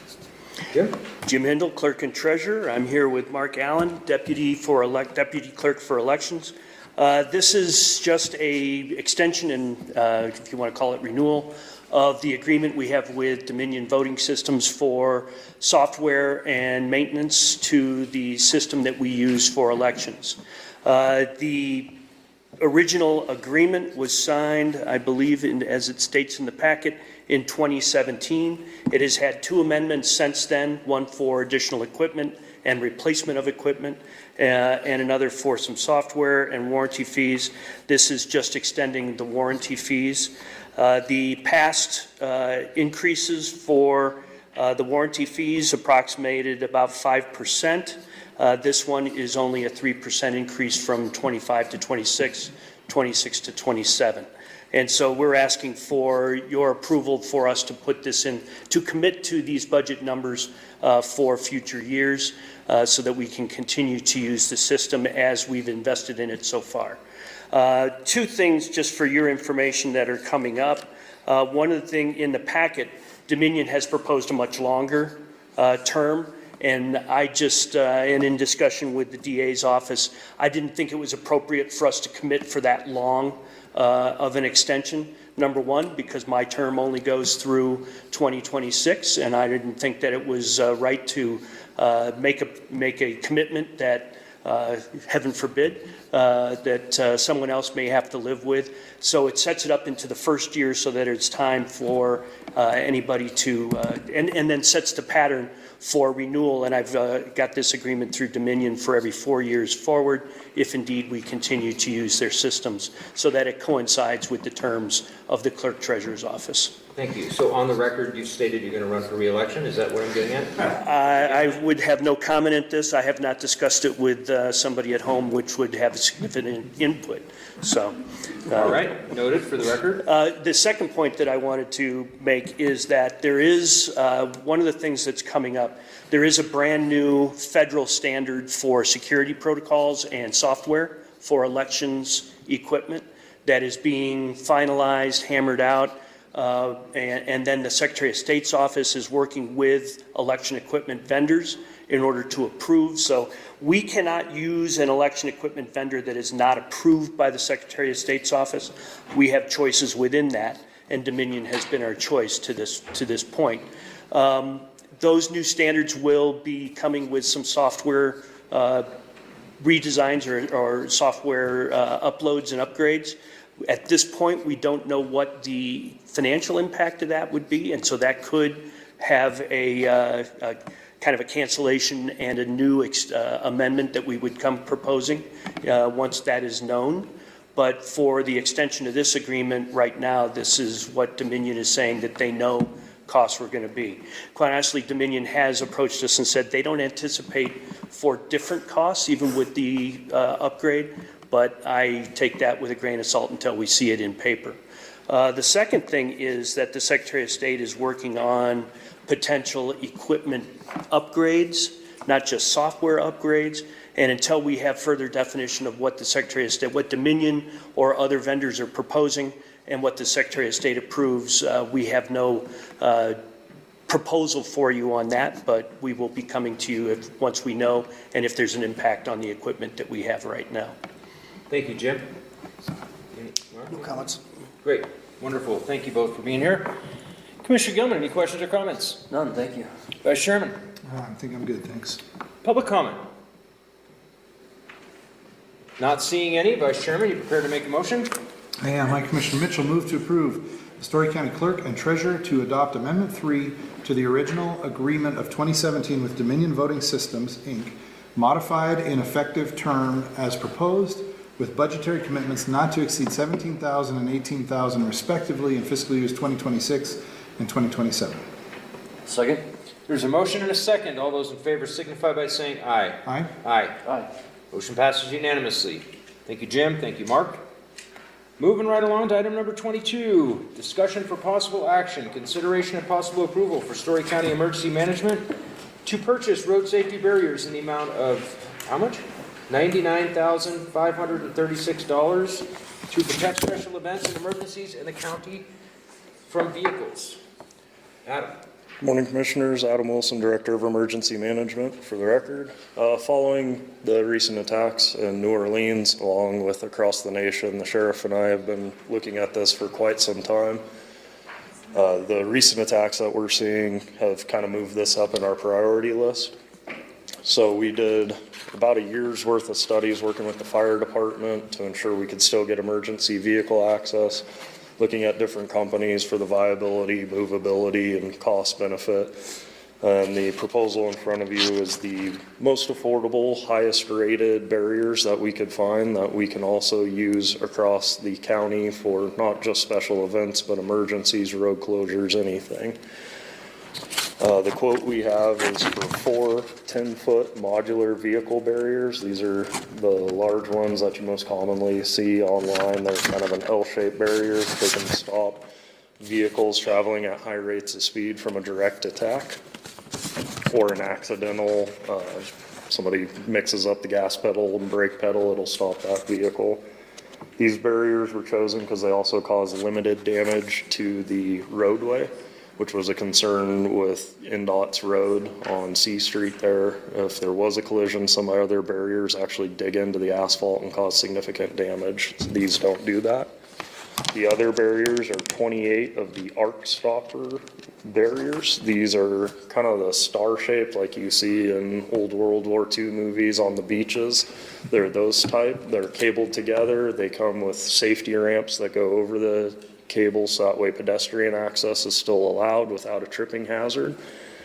Jim? Jim Hindle, Clerk and Treasurer. I'm here with Mark Allen, Deputy for elect, Deputy Clerk for Elections. Uh, this is just a extension and, uh, if you want to call it renewal, of the agreement we have with Dominion Voting Systems for software and maintenance to the system that we use for elections. Uh, the original agreement was signed, I believe, in, as it states in the packet, in twenty seventeen. It has had two amendments since then, one for additional equipment and replacement of equipment, uh, and another for some software and warranty fees. This is just extending the warranty fees. Uh, the past uh, increases for uh, the warranty fees approximated about five percent. Uh, this one is only a three percent increase from twenty-five to twenty-six, twenty-six to twenty-seven. And so we're asking for your approval for us to put this in, to commit to these budget numbers uh, for future years uh, so that we can continue to use the system as we've invested in it so far. Uh, two things just for your information that are coming up. Uh, one of the things in the packet, Dominion has proposed a much longer uh, term. And I just, uh, and in discussion with the D A's office, I didn't think it was appropriate for us to commit for that long uh, of an extension. Number one, because my term only goes through twenty twenty-six, and I didn't think that it was uh, right to uh, make a make a commitment that, uh, heaven forbid, uh, that uh, someone else may have to live with. So it sets it up into the first year so that it's time for uh, anybody to, uh, and, and then sets the pattern for renewal, and I've uh, got this agreement through Dominion for every four years forward, if indeed we continue to use their systems, so that it coincides with the terms of the Clerk Treasurer's Office. Thank you. So on the record, you stated you're going to run for re-election. Is that what I'm getting at? I, I would have no comment at this. I have not discussed it with uh, somebody at home, which would have significant input. So, uh, all right, noted for the record. Uh, the second point that I wanted to make is that there is uh, one of the things that's coming up. There is a brand new federal standard for security protocols and software for elections equipment that is being finalized, hammered out. Uh, and, and then the Secretary of State's office is working with election equipment vendors in order to approve. So we cannot use an election equipment vendor that is not approved by the Secretary of State's office. We have choices within that, and Dominion has been our choice to this, to this point. Um, those new standards will be coming with some software uh, redesigns or, or software uh, uploads and upgrades. At this point, we don't know what the financial impact of that would be, and so that could have a, uh, a kind of a cancellation and a new ex uh, amendment that we would come proposing uh, once that is known. But for the extension of this agreement right now, this is what Dominion is saying that they know costs were going to be. Quite honestly, Dominion has approached us and said they don't anticipate for different costs, even with the uh, upgrade, but I take that with a grain of salt until we see it in paper. Uh, the second thing is that the Secretary of State is working on potential equipment upgrades, not just software upgrades, and until we have further definition of what the Secretary of State, what Dominion or other vendors are proposing, and what the Secretary of State approves, uh, we have no uh, proposal for you on that, but we will be coming to you if, once we know and if there's an impact on the equipment that we have right now. Thank you, Jim. No comments. Great. Wonderful. Thank you both for being here. Commissioner Gilman, any questions or comments? None, thank you. Vice Chairman? Uh, I think I'm good, thanks. Public comment? Not seeing any. Vice Chairman, you prepared to make a motion? I am. I, Commissioner Mitchell, move to approve the Story County Clerk and Treasurer to adopt Amendment three to the original agreement of twenty seventeen with Dominion Voting Systems, Incorporated, modified in effective term as proposed, with budgetary commitments not to exceed seventeen thousand dollars and eighteen thousand dollars respectively in fiscal years twenty twenty-six and twenty twenty-seven. Second. There's a motion and a second. All those in favor signify by saying aye. Aye. Aye. Aye. Motion passes unanimously. Thank you, Jim. Thank you, Mark. Moving right along to item number twenty-two, discussion for possible action, consideration and possible approval for Story County Emergency Management to purchase road safety barriers in the amount of, how much? ninety-nine thousand five hundred thirty-six dollars to protect special events and emergencies in the county from vehicles. Adam. Good morning, Commissioners. Adam Wilson, Director of Emergency Management, for the record. Uh, following the recent attacks in New Orleans, along with across the nation, the Sheriff and I have been looking at this for quite some time. Uh, the recent attacks that we're seeing have kind of moved this up in our priority list. So we did about a year's worth of studies working with the fire department to ensure we could still get emergency vehicle access, looking at different companies for the viability, movability, and cost benefit. And the proposal in front of you is the most affordable, highest rated barriers that we could find that we can also use across the county for not just special events, but emergencies, road closures, anything. Uh, the quote we have is for four ten-foot modular vehicle barriers. These are the large ones that you most commonly see online. They're kind of an L-shaped barrier. They can stop vehicles traveling at high rates of speed from a direct attack or an accidental. Uh, somebody mixes up the gas pedal and brake pedal, it'll stop that vehicle. These barriers were chosen because they also cause limited damage to the roadway, which was a concern with N DOT's road on C Street there. If there was a collision, some other barriers actually dig into the asphalt and cause significant damage. These don't do that. The other barriers are twenty-eight of the arc stopper barriers. These are kind of the star shaped like you see in old World War Two movies on the beaches. They're those type. They're cabled together. They come with safety ramps that go over the cables, so that way pedestrian access is still allowed without a tripping hazard.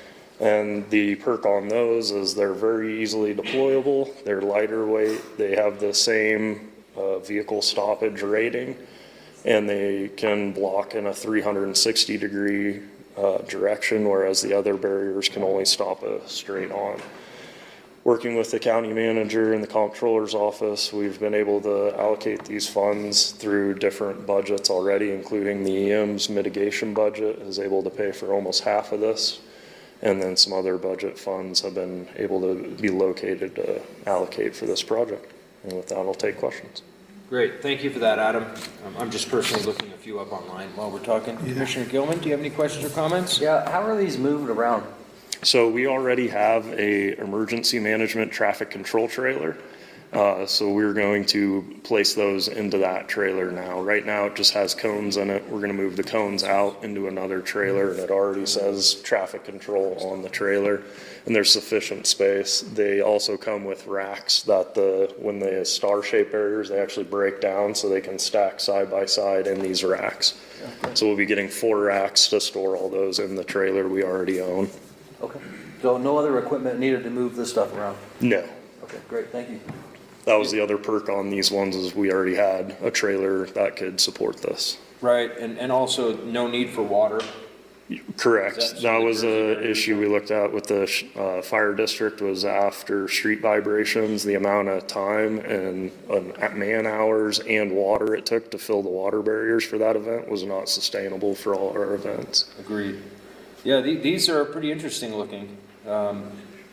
And the perk on those is they're very easily deployable, they're lighter weight, they have the same uh, vehicle stoppage rating, and they can block in a three hundred sixty degree uh, direction, whereas the other barriers can only stop a straight on. Working with the county manager and the comptroller's office, we've been able to allocate these funds through different budgets already, including the E M's mitigation budget is able to pay for almost half of this. And then some other budget funds have been able to be located to allocate for this project. And with that, I'll take questions. Great, thank you for that, Adam. Um, I'm just personally looking a few up online while we're talking. Yeah. Commissioner Gilman, do you have any questions or comments? Yeah, how are these moved around? So we already have a emergency management traffic control trailer. Uh, so we're going to place those into that trailer now. Right now it just has cones in it. We're going to move the cones out into another trailer, and it already says traffic control on the trailer, and there's sufficient space. They also come with racks that the when the star-shaped barriers, they actually break down so they can stack side by side in these racks. Okay. So we'll be getting four racks to store all those in the trailer we already own. Okay, so no other equipment needed to move this stuff around? No. Okay, great, thank you. That was the other perk on these ones, is we already had a trailer that could support this. Right, and, and also no need for water. Correct. That, that was a issue we looked at with the uh, fire district, was after street vibrations, the amount of time and uh, man hours and water it took to fill the water barriers for that event was not sustainable for all our events. Agreed. Yeah, the, these are pretty interesting looking. Um,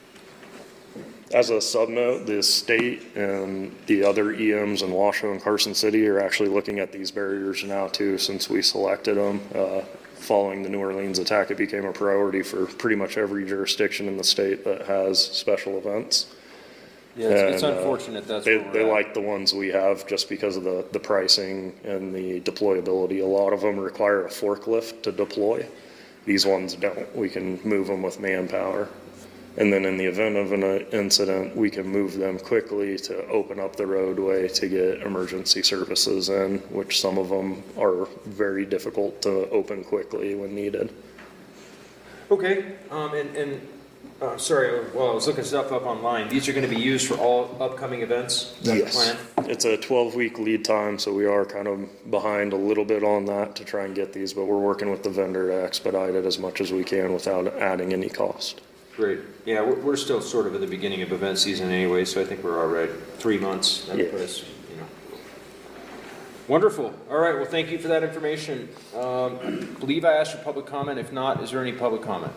As a subnote, the state and the other E Ms in Washoe and Carson City are actually looking at these barriers now too, since we selected them. Uh, following the New Orleans attack, it became a priority for pretty much every jurisdiction in the state that has special events. Yeah, it's, and, it's unfortunate uh, that's they, where we're they at. like the ones we have just because of the, the pricing and the deployability. A lot of them require a forklift to deploy. These ones don't. We can move them with manpower. And then in the event of an incident, we can move them quickly to open up the roadway to get emergency services in, which some of them are very difficult to open quickly when needed. Okay, um, and, and Uh, sorry, well, I was looking stuff up online. These are going to be used for all upcoming events? Is that the Yes. plan? It's a twelve-week lead time, so we are kind of behind a little bit on that to try and get these, but we're working with the vendor to expedite it as much as we can without adding any cost. Great. Yeah, we're, we're still sort of at the beginning of event season anyway, so I think we're all right. Three months, that would put us, you know. Wonderful. All right, well, thank you for that information. Um, I believe I asked for public comment. If not, is there any public comment?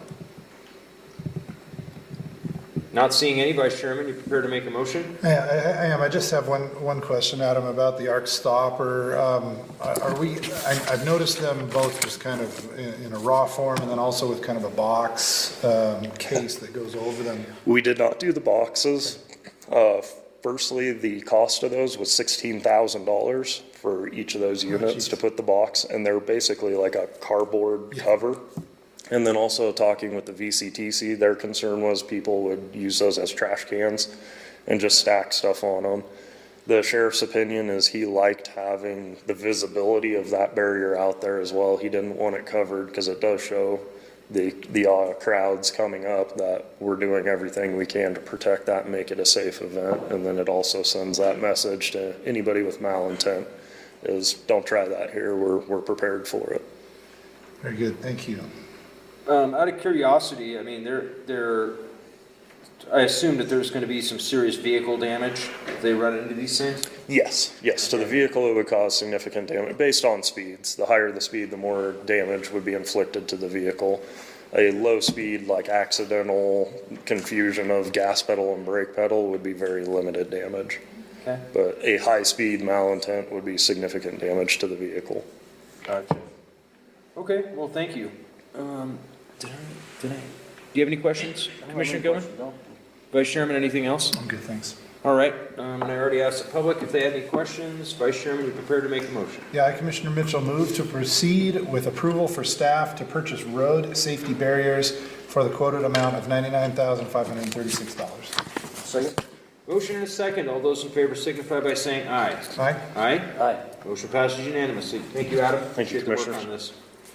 Not seeing any, Vice Chairman, you prepared to make a motion? Yeah, I, I am. I just have one, one question, Adam, about the Arc Stopper. Um, are we, I, I've noticed them both just kind of in, in a raw form and then also with kind of a box um, case that goes over them. We did not do the boxes. Uh, firstly, the cost of those was sixteen thousand dollars for each of those units to put the box, and they're basically like a cardboard Yeah. cover. And then also talking with the V C T C, their concern was people would use those as trash cans and just stack stuff on them. The sheriff's opinion is he liked having the visibility of that barrier out there as well. He didn't want it covered because it does show the, the uh, crowds coming up that we're doing everything we can to protect that and make it a safe event. And then it also sends that message to anybody with malintent is don't try that here. We're, we're prepared for it. Very good. Thank you. Um, out of curiosity, I mean, they're, they're, I assume that there's going to be some serious vehicle damage if they run into these things? Yes, yes, to the vehicle it would cause significant damage based on speeds. The higher the speed, the more damage would be inflicted to the vehicle. A low speed, like accidental confusion of gas pedal and brake pedal would be very limited damage. Okay. But a high speed malintent would be significant damage to the vehicle. Gotcha. Okay, well, thank you. Um, did I, did I, do you have any questions, Commissioner Gillen? Vice Chairman, anything else? I'm good, thanks. All right, um, and I already asked the public if they had any questions. Vice Chairman, you prepared to make a motion? Yeah, I, Commissioner Mitchell, move to proceed with approval for staff to purchase road safety barriers for the quoted amount of ninety-nine thousand five hundred thirty-six dollars. Second. Motion and a second. All those in favor signify by saying aye. Aye. Aye? Aye. Motion passes unanimously. Thank you, Adam. Thank you, Appreciate the work Commissioners. on this.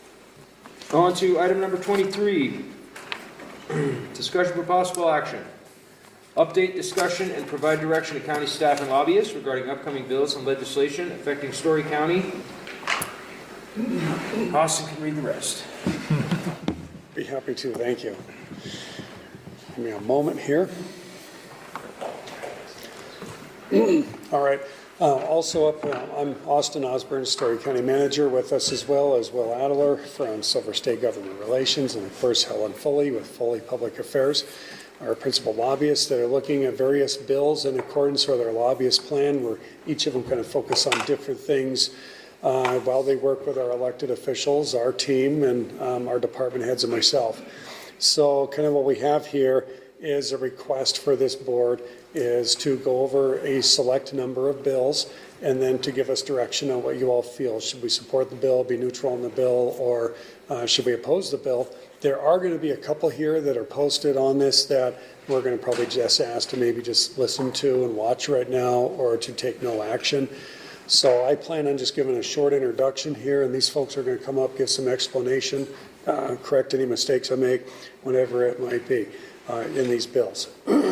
On to item number twenty-three. Discussion for possible action. Update, discussion, and provide direction to county staff and lobbyists regarding upcoming bills and legislation affecting Story County. Austin can read the rest. Be happy to, thank you. Give me a moment here. All right, uh, also up, uh, I'm Austin Osborne, Story County Manager. With us as well as Will Adler from Silver State Government Relations, and of course Helen Foley with Foley Public Affairs, our principal lobbyists that are looking at various bills in accordance with our lobbyist plan, where each of them kind of focus on different things uh, while they work with our elected officials, our team, and um, our department heads and myself. So kind of what we have here is a request for this board is to go over a select number of bills and then to give us direction on what you all feel. Should we support the bill, be neutral on the bill, or uh, should we oppose the bill? There are going to be a couple here that are posted on this that we're going to probably just ask to maybe just listen to and watch right now or to take no action. So I plan on just giving a short introduction here, and these folks are going to come up, give some explanation, uh, correct any mistakes I make, whatever it might be uh, in these bills.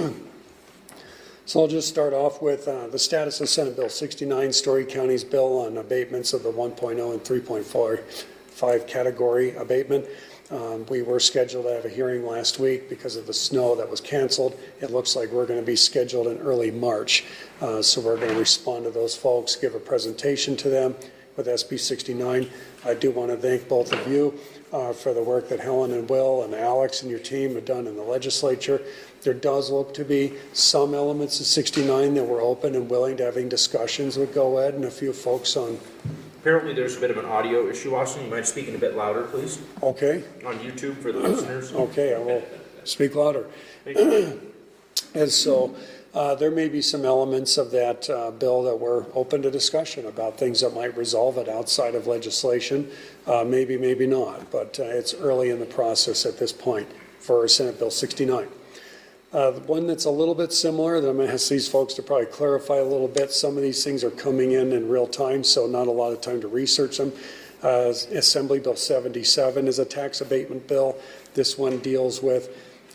So I'll just start off with uh, the status of Senate Bill sixty-nine, Story County's bill on abatements of the one point oh and three point five category abatement. Um, we were scheduled to have a hearing last week because of the snow that was canceled. It looks like we're going to be scheduled in early March. Uh, so we're going to respond to those folks, give a presentation to them with S B sixty-nine. I do want to thank both of you uh, for the work that Helen and Will and Alex and your team have done in the legislature. There does look to be some elements of sixty-nine that we're open and willing to having discussions with Go Ed and a few folks on. Apparently there's a bit of an audio issue, Austin. You might speak in a bit louder, please. Okay. On YouTube for the listeners. Okay, I will speak louder. And so uh, there may be some elements of that uh, bill that we're open to discussion about, things that might resolve it outside of legislation. Uh, maybe, maybe not, but uh, it's early in the process at this point for Senate Bill sixty-nine. Uh, the one that's a little bit similar, that I'm going to ask these folks to probably clarify a little bit. Some of these things are coming in in real time, so not a lot of time to research them. Uh, Assembly Bill seventy-seven is a tax abatement bill. This one deals with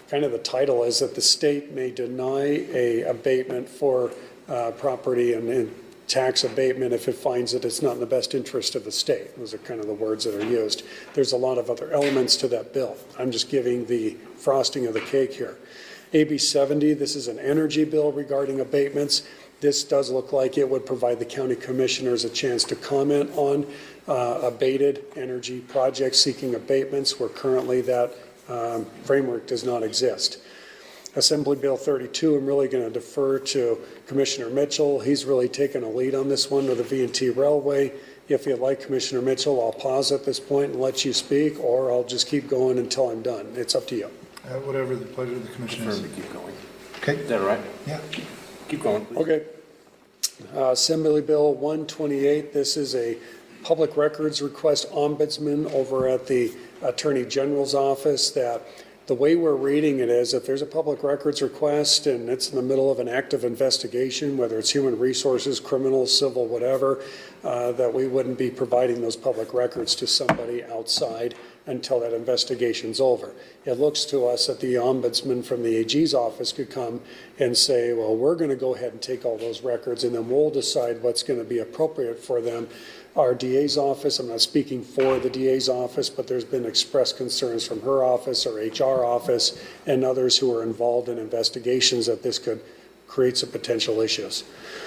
kind of the title is that the state may deny a abatement for uh, property and, and tax abatement if it finds that it's not in the best interest of the state. Those are kind of the words that are used. There's a lot of other elements to that bill. I'm just giving the frosting of the cake here. A B seventy, this is an energy bill regarding abatements. This does look like it would provide the county commissioners a chance to comment on uh, abated energy projects seeking abatements where currently that um, framework does not exist. Assembly Bill thirty-two, I'm really going to defer to Commissioner Mitchell. He's really taken a lead on this one with the V and T Railway. If you'd like, Commissioner Mitchell, I'll pause at this point and let you speak, or I'll just keep going until I'm done. It's up to you. Uh, whatever the pleasure of the commission is. Keep going. Okay. Is that all right? Yeah. Keep going, please. Okay. Uh, Assembly Bill one twenty-eight, this is a public records request ombudsman over at the Attorney General's office. That the way we're reading it is, if there's a public records request and it's in the middle of an active investigation, whether it's human resources, criminal, civil, whatever, uh, that we wouldn't be providing those public records to somebody outside until that investigation's over. It looks to us that the ombudsman from the A G's office could come and say, well, we're going to go ahead and take all those records and then we'll decide what's going to be appropriate for them. Our D A's office, I'm not speaking for the D A's office, but there's been expressed concerns from her office or H R office and others who are involved in investigations that this could create some potential issues.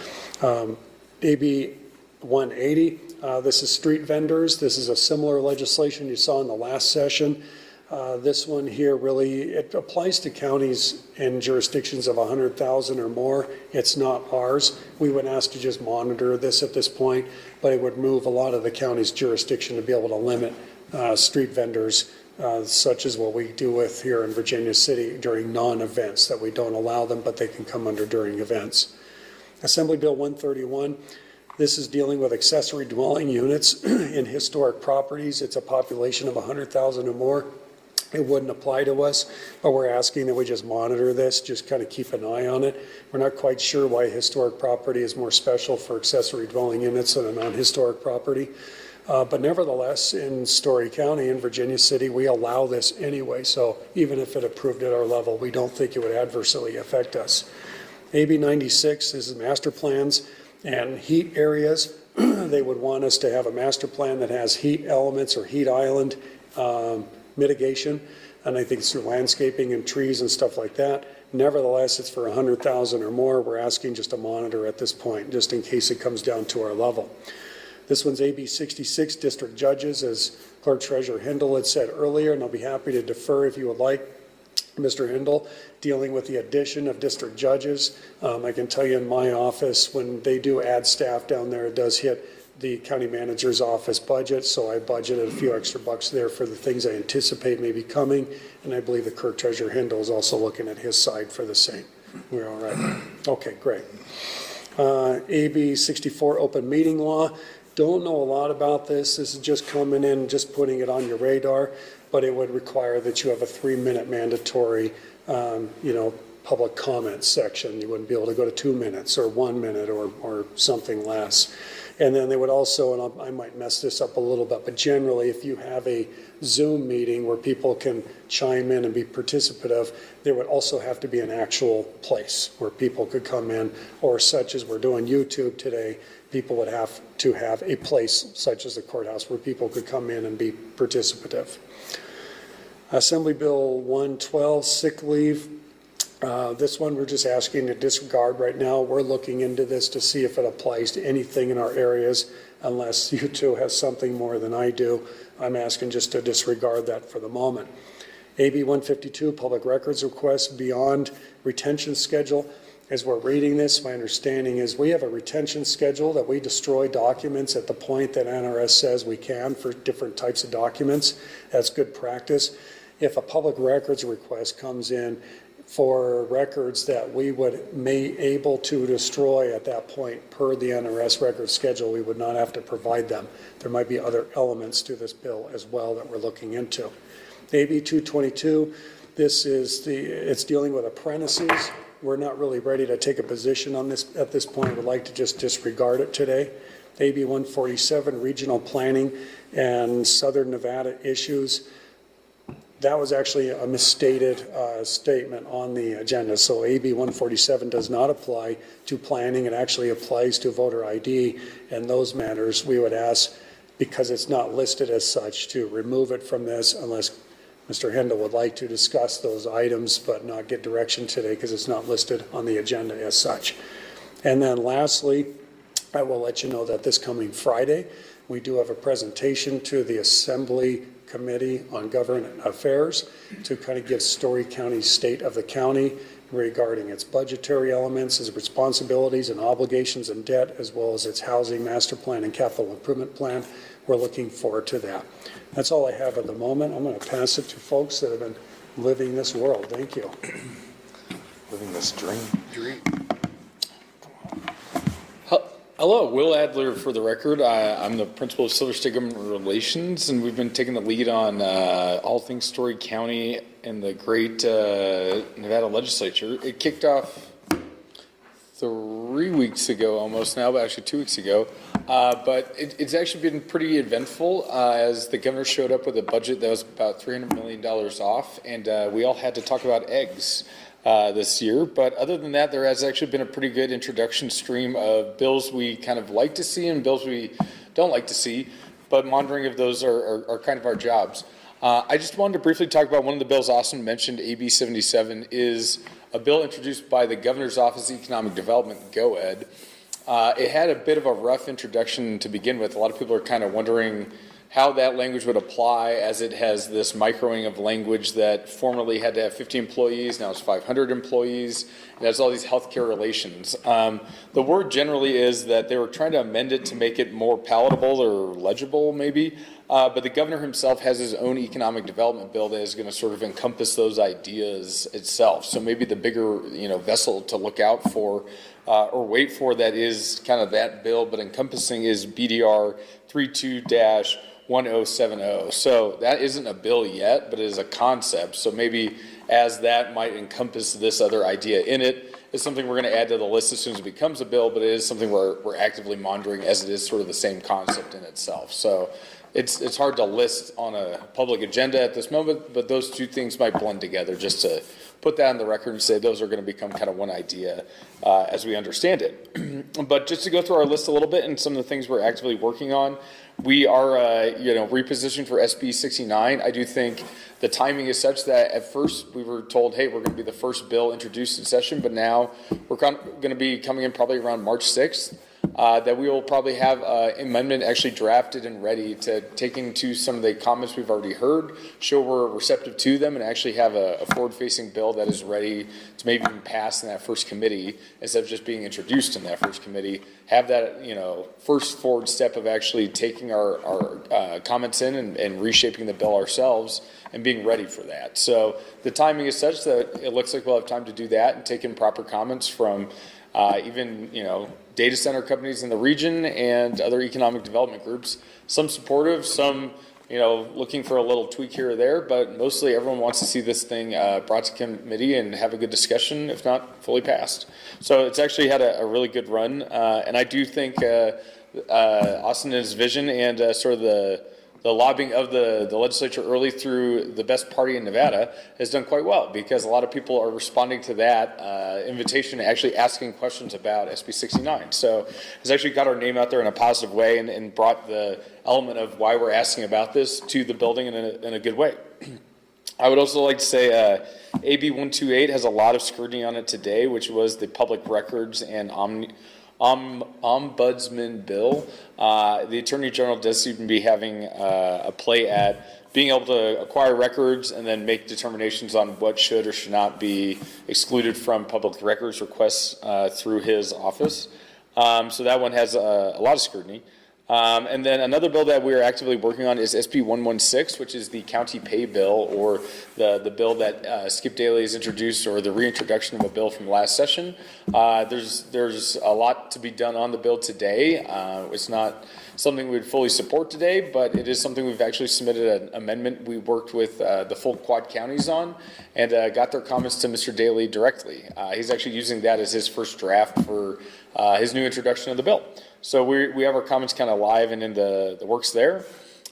Um, A B one eighty, uh, this is street vendors. This is a similar legislation you saw in the last session. Uh, this one here really, it applies to counties and jurisdictions of one hundred thousand or more. It's not ours. We would ask to just monitor this at this point, but it would move a lot of the county's jurisdiction to be able to limit uh, street vendors, uh, such as what we do with here in Virginia City during non-events, that we don't allow them, but they can come under during events. Assembly Bill one thirty-one. This is dealing with accessory dwelling units in historic properties. It's a population of one hundred thousand or more. It wouldn't apply to us, but we're asking that we just monitor this, just kind of keep an eye on it. We're not quite sure why historic property is more special for accessory dwelling units than a non-historic property. Uh, but nevertheless, in Story County, in Virginia City, we allow this anyway. So even if it approved at our level, we don't think it would adversely affect us. A B ninety-six is master plans and heat areas. They would want us to have a master plan that has heat elements or heat island um, mitigation, and I think it's through landscaping and trees and stuff like that. Nevertheless, it's for one hundred thousand or more. We're asking just to monitor at this point, just in case it comes down to our level. This one's A B sixty-six, district judges, as Clerk Treasurer Hindle had said earlier, and I'll be happy to defer if you would like, Mister Hindle, dealing with the addition of district judges. Um, I can tell you in my office, when they do add staff down there, it does hit the county manager's office budget, so I budgeted a few extra bucks there for the things I anticipate may be coming, and I believe the Clerk Treasurer Hindle is also looking at his side for the same. We're all right. Okay, great. Uh, A B sixty-four, open meeting law. Don't know a lot about this. This is just coming in, just putting it on your radar, but it would require that you have a three-minute mandatory, um, you know, public comment section. You wouldn't be able to go to two minutes or one minute or, or something less. And then they would also, and I'll, I might mess this up a little bit, but generally if you have a Zoom meeting where people can chime in and be participative, there would also have to be an actual place where people could come in, or such as we're doing YouTube today, people would have to have a place such as the courthouse where people could come in and be participative. Assembly Bill one twelve, sick leave. Uh, this one we're just asking to disregard right now. We're looking into this to see if it applies to anything in our areas, unless you two have something more than I do. I'm asking just to disregard that for the moment. A B one fifty-two, public records request beyond retention schedule. As we're reading this, my understanding is we have a retention schedule that we destroy documents at the point that N R S says we can for different types of documents. That's good practice. If a public records request comes in for records that we would may able to destroy at that point per the N R S record schedule, we would not have to provide them. There might be other elements to this bill as well that we're looking into. A B two twenty-two, this is the, it's dealing with apprentices. We're not really ready to take a position on this at this point. We'd like to just disregard it today. A B one forty-seven, regional planning and Southern Nevada issues. that was actually a misstated uh, statement on the agenda. So A B one forty-seven does not apply to planning. It actually applies to voter I D and those matters. We would ask, because it's not listed as such, to remove it from this unless Mister Hendel would like to discuss those items but not get direction today because it's not listed on the agenda as such. And then lastly, I will let you know that this coming Friday, we do have a presentation to the Assembly Committee on Government Affairs to kind of give Story County's state of the county regarding its budgetary elements, its responsibilities and obligations and debt, as well as its housing master plan and capital improvement plan. We're looking forward to that. That's all I have at the moment. I'm going to pass it to folks that have been living this world. Thank you. Living this dream. Dream. Hello, Will Adler for the record. I, I'm the principal of Silver State Government Relations, and we've been taking the lead on uh, all things Story County and the great uh, Nevada legislature. It kicked off three weeks ago almost now, but actually two weeks ago. Uh, but it, it's actually been pretty eventful uh, as the governor showed up with a budget that was about three hundred million dollars off, and uh, we all had to talk about eggs. Uh, this year, but other than that, there has actually been a pretty good introduction stream of bills we kind of like to see and bills we don't like to see, but monitoring of those are, are, are kind of our jobs. Uh, I just wanted to briefly talk about one of the bills Austin mentioned, A B seventy-seven, is a bill introduced by the Governor's Office of Economic Development, GOED. Uh, it had a bit of a rough introduction to begin with. A lot of people are kind of wondering how that language would apply, as it has this microing of language that formerly had to have fifty employees, now it's five hundred employees, and has all these healthcare relations. Um, the word generally is that they were trying to amend it to make it more palatable or legible, maybe, uh, but the governor himself has his own economic development bill that is going to sort of encompass those ideas itself. So maybe the bigger, you know, vessel to look out for uh, or wait for that is kind of that bill, but encompassing is B D R thirty-two dash one oh seven oh. So that isn't a bill yet, but it is a concept. So maybe as that might encompass this other idea in it, it's something we're going to add to the list as soon as it becomes a bill, but it is something we're, we're actively monitoring, as it is sort of the same concept in itself. So it's, it's hard to list on a public agenda at this moment, but those two things might blend together, just to put that on the record and say those are going to become kind of one idea uh, as we understand it. But just to go through our list a little bit and some of the things we're actively working on, we are, uh, you know, repositioned for S B sixty-nine. I do think the timing is such that at first we were told, hey, we're going to be the first bill introduced in session, but now we're going to be coming in probably around March sixth. Uh, that we will probably have an uh, amendment actually drafted and ready to take into some of the comments we've already heard, show we're receptive to them, and actually have a, a forward-facing bill that is ready to maybe even pass in that first committee instead of just being introduced in that first committee. Have that, you know, first forward step of actually taking our, our uh, comments in and, and reshaping the bill ourselves and being ready for that. So the timing is such that it looks like we'll have time to do that and take in proper comments from uh, even, you know, data center companies in the region and other economic development groups. Some supportive, some, you know, looking for a little tweak here or there, but mostly everyone wants to see this thing uh, brought to committee and have a good discussion, if not fully passed. So it's actually had a, a really good run, uh, and I do think uh, uh, Austin and his vision and uh, sort of the the lobbying of the, the legislature early through the best party in Nevada has done quite well, because a lot of people are responding to that uh, invitation and actually asking questions about S B sixty-nine. So it's actually got our name out there in a positive way and, and brought the element of why we're asking about this to the building in a, in a good way. I would also like to say uh, A B one twenty-eight has a lot of scrutiny on it today, which was the public records and omni Um, ombudsman bill. Uh, the Attorney General does seem to be having uh, a play at being able to acquire records and then make determinations on what should or should not be excluded from public records requests uh, through his office. Um, so that one has a, a lot of scrutiny. Um, and then another bill that we are actively working on is S B one sixteen, which is the county pay bill, or the, the bill that uh, Skip Daly has introduced, or the reintroduction of a bill from last session. Uh, there's there's a lot to be done on the bill today. Uh, it's not something we would fully support today, but it is something we've actually submitted an amendment we worked with uh, the full quad counties on, and uh, got their comments to Mister Daly directly. Uh, he's actually using that as his first draft for uh, his new introduction of the bill. So we we have our comments kind of live and in the, the works there.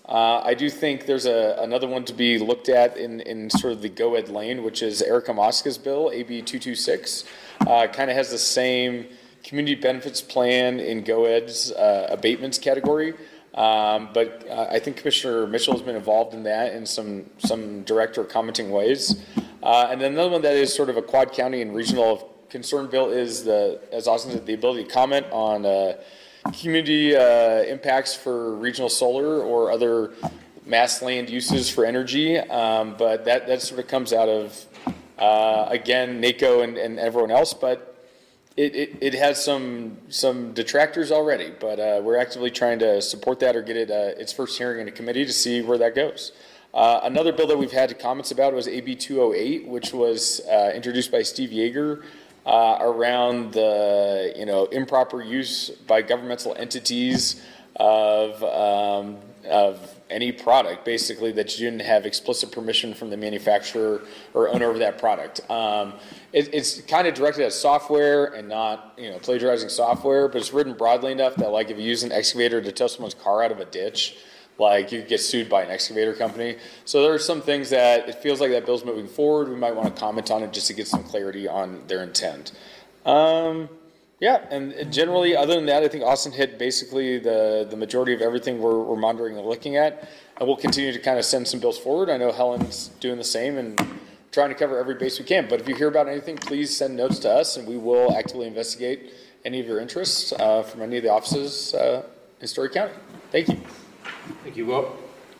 Uh, I do think there's a, another one to be looked at in, in sort of the go-ed lane, which is Erica Mosca's bill, A B two twenty-six. Uh, kind of has the same community benefits plan in go-ed's uh, abatements category. Um, but uh, I think Commissioner Mitchell has been involved in that in some, some direct or commenting ways. Uh, and then another one that is sort of a quad county and regional concern bill is the, as Austin said, the ability to comment on uh, community uh, impacts for regional solar or other mass land uses for energy. Um, but that, that sort of comes out of, uh, again, NACO and, and everyone else, but it, it, it has some some detractors already, but uh, we're actively trying to support that or get it uh, its first hearing in a committee to see where that goes. Uh, another bill that we've had comments about was A B two oh eight, which was uh, introduced by Steve Yeager uh, around the you know improper use by governmental entities of um, of any product, basically, that you didn't have explicit permission from the manufacturer or owner of that product. Um, it, it's kind of directed at software and not, you know, plagiarizing software, but it's written broadly enough that, like, if you use an excavator to tow someone's car out of a ditch, like, you could get sued by an excavator company. So there are some things that it feels like that bill's moving forward. We might want to comment on it just to get some clarity on their intent. Um, Yeah, and generally, other than that, I think Austin hit basically the, the majority of everything we're, we're monitoring and looking at. And we'll continue to kind of send some bills forward. I know Helen's doing the same and trying to cover every base we can. But if you hear about anything, please send notes to us, and we will actively investigate any of your interests uh, from any of the offices uh, in Story County. Thank you. Thank you, Will.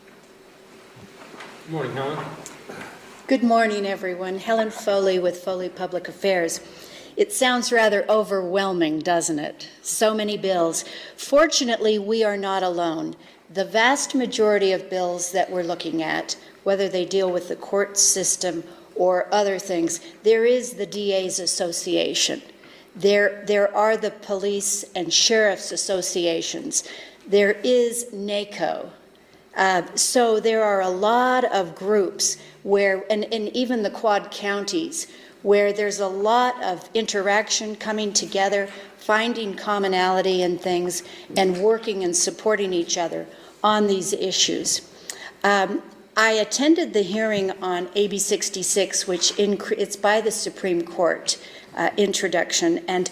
Good morning, Helen. Good morning, everyone. Helen Foley with Foley Public Affairs. It sounds rather overwhelming, doesn't it? So many bills. Fortunately, we are not alone. The vast majority of bills that we're looking at, whether they deal with the court system or other things, there is the D A's Association. There, there are the police and sheriff's associations. There is NACO. Uh, so there are a lot of groups where, and, and even the quad counties, where there's a lot of interaction coming together, finding commonality in things, and working and supporting each other on these issues. Um, I attended the hearing on A B sixty-six, which incre- it's by the Supreme Court uh, introduction, and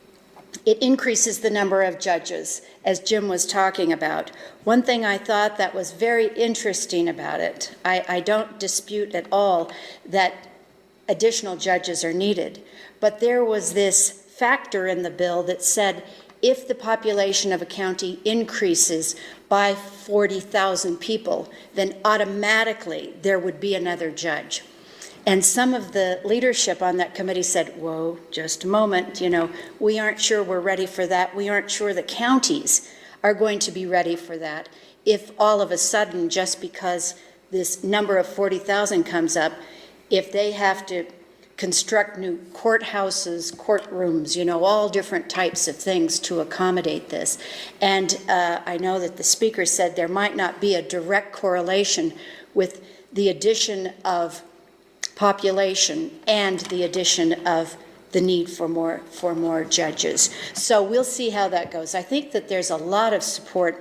it increases the number of judges, as Jim was talking about. One thing I thought that was very interesting about it, I, I don't dispute at all that additional judges are needed. But there was this factor in the bill that said if the population of a county increases by forty thousand people, then automatically there would be another judge. And some of the leadership on that committee said, whoa, just a moment, you know, we aren't sure we're ready for that. We aren't sure the counties are going to be ready for that. If all of a sudden, just because this number of forty thousand comes up, if they have to construct new courthouses, courtrooms, you know, all different types of things to accommodate this. And uh, I know that the speaker said there might not be a direct correlation with the addition of population and the addition of the need for more for more judges. So we'll see how that goes. I think that there's a lot of support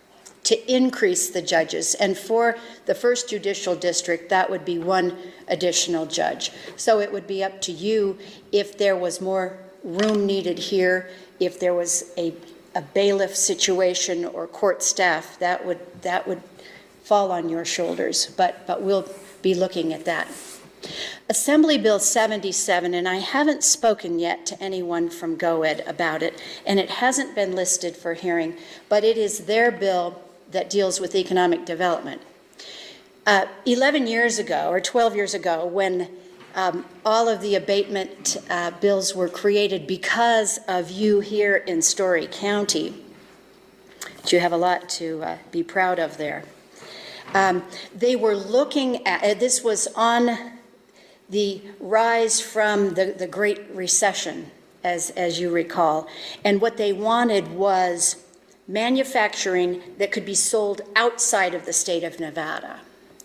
to increase the judges. And for the first judicial district, that would be one additional judge. So it would be up to you if there was more room needed here, if there was a, a bailiff situation or court staff, that would that would fall on your shoulders. But but we'll be looking at that. Assembly Bill seventy-seven, and I haven't spoken yet to anyone from GOED about it, and it hasn't been listed for hearing, but it is their bill that deals with economic development. Uh, eleven years ago, or twelve years ago, when um, all of the abatement uh, bills were created because of you here in Story County, you have a lot to uh, be proud of there. Um, they were looking at, uh, this was on the rise from the, the Great Recession, as, as you recall, and what they wanted was manufacturing that could be sold outside of the state of Nevada.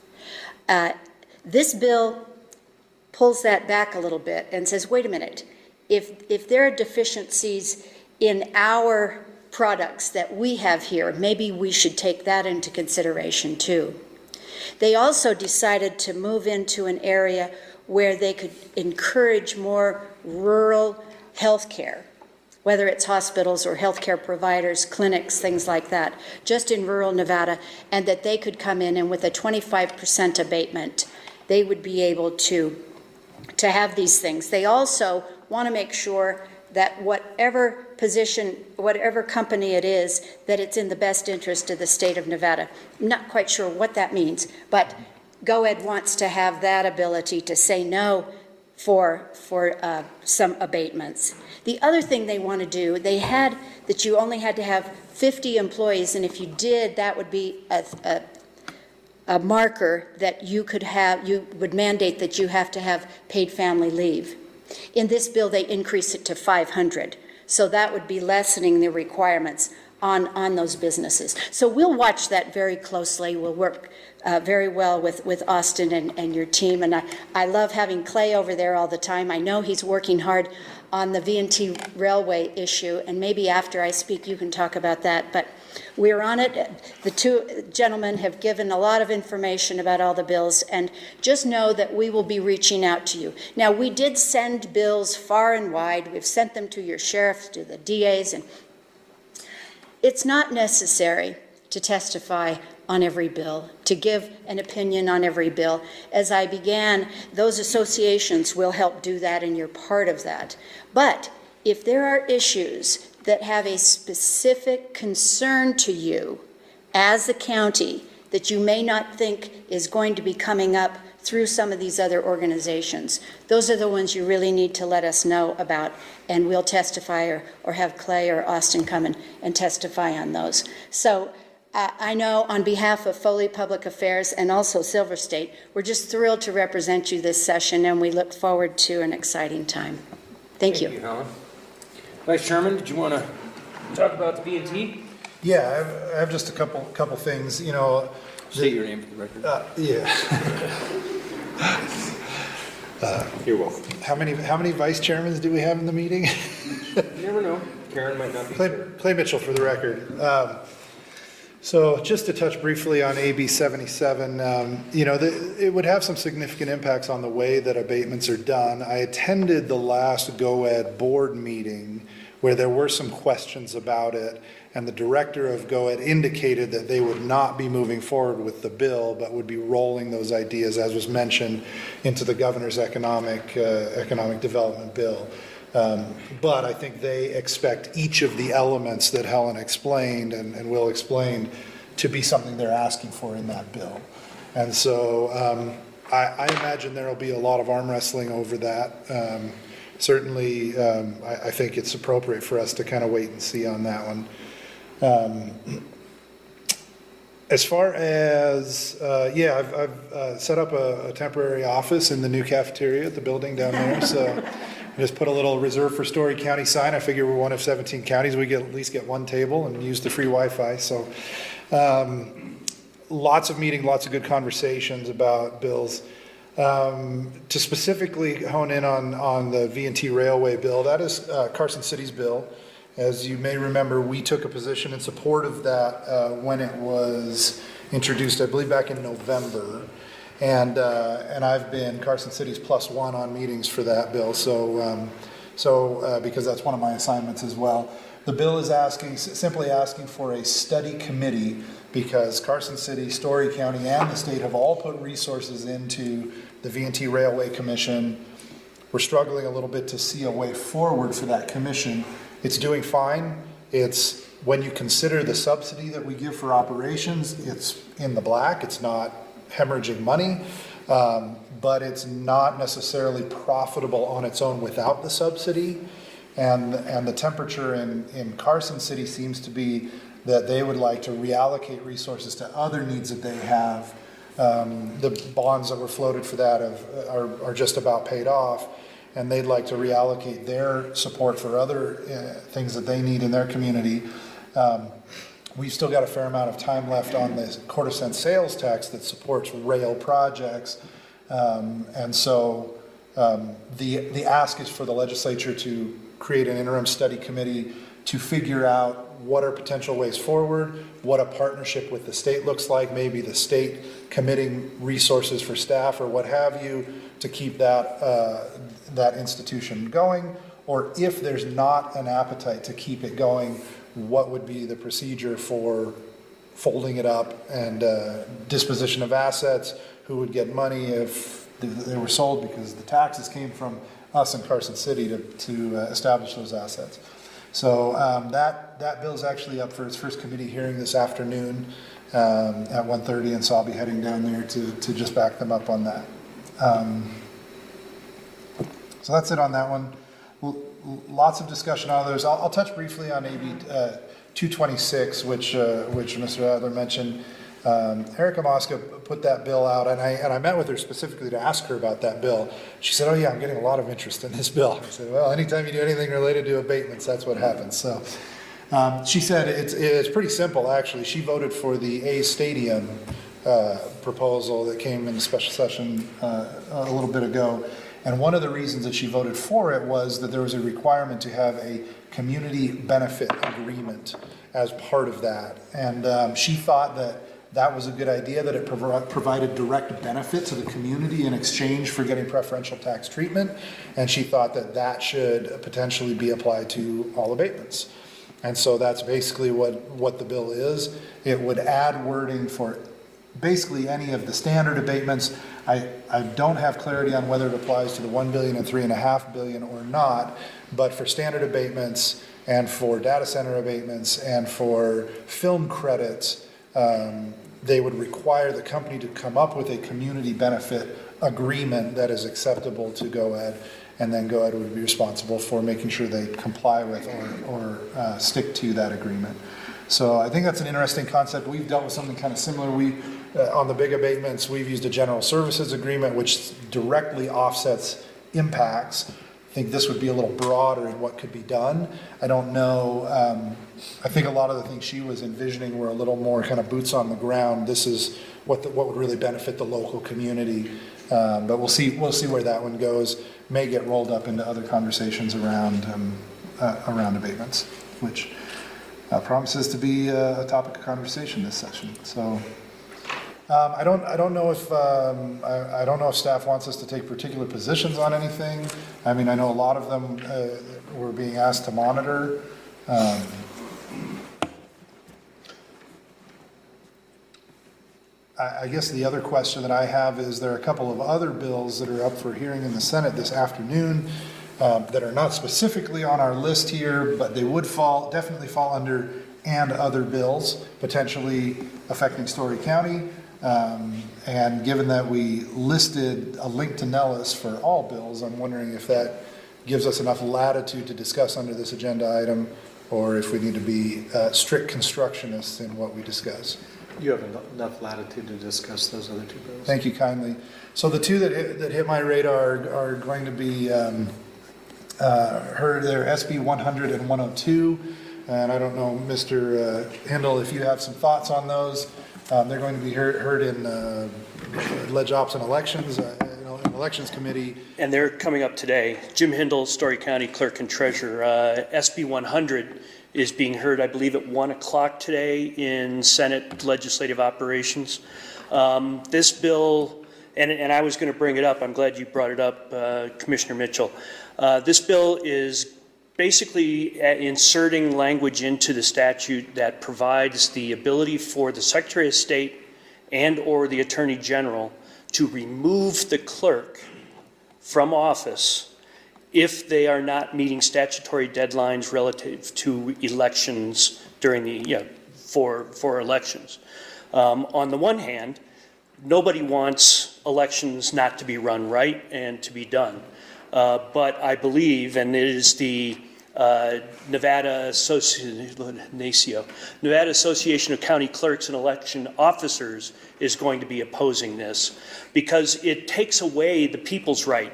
Uh, this bill pulls that back a little bit and says, wait a minute, if, if there are deficiencies in our products that we have here. Maybe we should take that into consideration too. They also decided to move into an area where they could encourage more rural health care, whether it's hospitals or healthcare providers, clinics, things like that, just in rural Nevada, and that they could come in and with a twenty-five percent abatement, they would be able to, to have these things. They also want to make sure that whatever position, whatever company it is, that it's in the best interest of the state of Nevada. I'm not quite sure what that means, but GoEd wants to have that ability to say no for, for uh, some abatements. The other thing they want to do, they had that you only had to have fifty employees, and if you did, that would be a, a, a marker that you could have, you would mandate that you have to have paid family leave. In this bill, they increase it to five hundred, so that would be lessening the requirements on, on those businesses. So we'll watch that very closely. We'll work uh, very well with, with Austin and, and your team, and I, I love having Clay over there all the time. I know he's working hard on the V and T Railway issue, and maybe after I speak you can talk about that, but we're on it. The two gentlemen have given a lot of information about all the bills, and just know that we will be reaching out to you. Now, we did send bills far and wide. We've sent them to your sheriffs, to the D As, and it's not necessary to testify on every bill, to give an opinion on every bill. As I began, those associations will help do that, and you're part of that. But if there are issues that have a specific concern to you as the county that you may not think is going to be coming up through some of these other organizations, those are the ones you really need to let us know about, and we'll testify or, or have Clay or Austin come and, and testify on those. So uh, I know on behalf of Foley Public Affairs and also Silver State, we're just thrilled to represent you this session, and we look forward to an exciting time. Thank, Thank you. you, Helen. Vice Chairman, did you want to talk about the V and T? Yeah, I have, I have just a couple couple things. You know, State your name for the record. Uh, yeah. uh, You're welcome. How many how many vice chairmans do we have in the meeting? You never know. Karen might not be. Clay, sure. Clay Mitchell for the record. Um, so just to touch briefly on A B seventy-seven, um, you know, the, it would have some significant impacts on the way that abatements are done. I attended the last GoEd board meeting where there were some questions about it, and the director of GoEd indicated that they would not be moving forward with the bill, but would be rolling those ideas, as was mentioned, into the governor's economic, uh, economic development bill. Um, but I think they expect each of the elements that Helen explained and, and Will explained to be something they're asking for in that bill. And so um, I, I imagine there will be a lot of arm wrestling over that. Um, certainly, um, I, I think it's appropriate for us to kind of wait and see on that one. Um, as far as, uh, yeah, I've, I've uh, set up a, a temporary office in the new cafeteria at the building down there. So just put a little reserve for Story County sign. I figure we're one of seventeen counties. We get at least get one table and use the free Wi-Fi. So um, lots of meetings, lots of good conversations about bills. Um, to specifically hone in on, on the V and T Railway bill, that is uh, Carson City's bill. As you may remember, we took a position in support of that uh, when it was introduced, I believe back in November. And uh, and I've been Carson City's plus one on meetings for that bill, so um, so uh, because that's one of my assignments as well. The bill is asking, simply asking for a study committee, because Carson City, Story County, and the state have all put resources into the V and T Railway Commission. We're struggling a little bit to see a way forward for that commission. It's doing fine. It's, when you consider the subsidy that we give for operations, it's in the black. It's not hemorrhaging money, um, but it's not necessarily profitable on its own without the subsidy. And, and the temperature in, in Carson City seems to be that they would like to reallocate resources to other needs that they have. Um, the bonds that were floated for that have, are, are just about paid off, and they'd like to reallocate their support for other uh, things that they need in their community. Um, We've still got a fair amount of time left on the quarter cent sales tax that supports rail projects. Um, and so um, the, the ask is for the legislature to create an interim study committee to figure out what are potential ways forward, what a partnership with the state looks like, maybe the state committing resources for staff or what have you to keep that, uh, that institution going, or if there's not an appetite to keep it going, what would be the procedure for folding it up and uh, disposition of assets, who would get money if they were sold, because the taxes came from us in Carson City to, to uh, establish those assets. So um, that, that bill is actually up for its first committee hearing this afternoon um, at one thirty, and so I'll be heading down there to, to just back them up on that. Um, so that's it on that one. Well, lots of discussion on others. I'll, I'll touch briefly on A B uh, two twenty-six, which, uh, which Mister Adler mentioned. Um, Erica Mosca put that bill out, and I, and I met with her specifically to ask her about that bill. She said, oh yeah, I'm getting a lot of interest in this bill. I said, well, anytime you do anything related to abatements, that's what happens. So um, she said it's, it's pretty simple, actually. She voted for the A's Stadium uh, proposal that came in the special session uh, a little bit ago. And one of the reasons that she voted for it was that there was a requirement to have a community benefit agreement as part of that. And um, she thought that that was a good idea, that it prov- provided direct benefit to the community in exchange for getting preferential tax treatment. And she thought that that should potentially be applied to all abatements. And so that's basically what, what the bill is. It would add wording for basically any of the standard abatements. I, I don't have clarity on whether it applies to the one billion and three and a half billion or not, but for standard abatements and for data center abatements and for film credits, um, they would require the company to come up with a community benefit agreement that is acceptable to GoEd, and then GoEd would be responsible for making sure they comply with or, or uh, stick to that agreement. So I think that's an interesting concept. We've dealt with something kind of similar. We, uh, on the big abatements, we've used a general services agreement, which directly offsets impacts. I think this would be a little broader in what could be done. I don't know. Um, I think a lot of the things she was envisioning were a little more kind of boots on the ground. This is what the, what would really benefit the local community. Um, but we'll see. We'll see where that one goes. May get rolled up into other conversations around um, uh, around abatements, which uh, promises to be uh, a topic of conversation this session. So. Um, I don't. I don't know if um, I, I don't know if staff wants us to take particular positions on anything. I mean, I know a lot of them uh, were being asked to monitor. Um, I, I guess the other question that I have is there are a couple of other bills that are up for hearing in the Senate this afternoon um, that are not specifically on our list here, but they would fall definitely fall under and other bills potentially affecting Story County. Um, and given that we listed a link to Nellis for all bills, I'm wondering if that gives us enough latitude to discuss under this agenda item, or if we need to be uh, strict constructionists in what we discuss. You have enough latitude to discuss those other two bills. Thank you kindly. So the two that hit, that hit my radar are going to be um, uh, heard there, S B one hundred and one oh two. And I don't know, Mister Uh, Hindle, if you have some thoughts on those. Um, they're going to be heard, heard in uh, Ledge Ops and Elections, uh, you know, in Elections Committee. And they're coming up today. Jim Hindle, Story County Clerk and Treasurer. Uh, S B one hundred is being heard, I believe, at one o'clock today in Senate Legislative Operations. Um, this bill, and, and I was going to bring it up, I'm glad you brought it up, uh, Commissioner Mitchell. Uh, this bill is basically inserting language into the statute that provides the ability for the Secretary of State and or the Attorney General to remove the clerk from office if they are not meeting statutory deadlines relative to elections during the, yeah, for, for elections. Um, on the one hand, nobody wants elections not to be run right and to be done. Uh, but I believe, and it is the uh, Nevada, Associ- Nevada Association of County Clerks and Election Officers is going to be opposing this because it takes away the people's right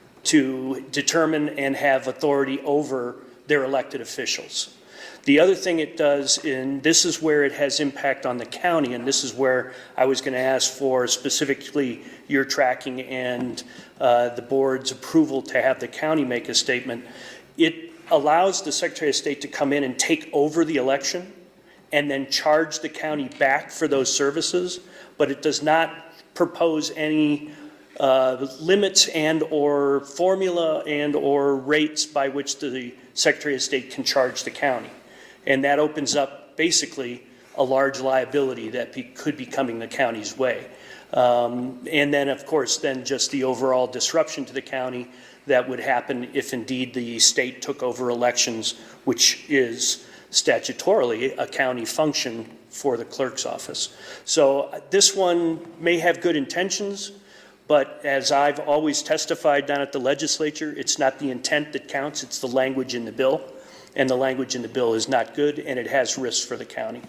to determine and have authority over their elected officials. The other thing it does, and this is where it has impact on the county, and this is where I was going to ask for specifically your tracking and uh, the board's approval to have the county make a statement. It allows the Secretary of State to come in and take over the election and then charge the county back for those services, but it does not propose any uh, limits and or formula and or rates by which the Secretary of State can charge the county. And that opens up basically a large liability that be, could be coming the county's way. Um, and then, of course, then just the overall disruption to the county that would happen if indeed the state took over elections, which is statutorily a county function for the clerk's office. So uh, this one may have good intentions, but as I've always testified down at the legislature, it's not the intent that counts, it's the language in the bill. And the language in the bill is not good, and it has risks for the county.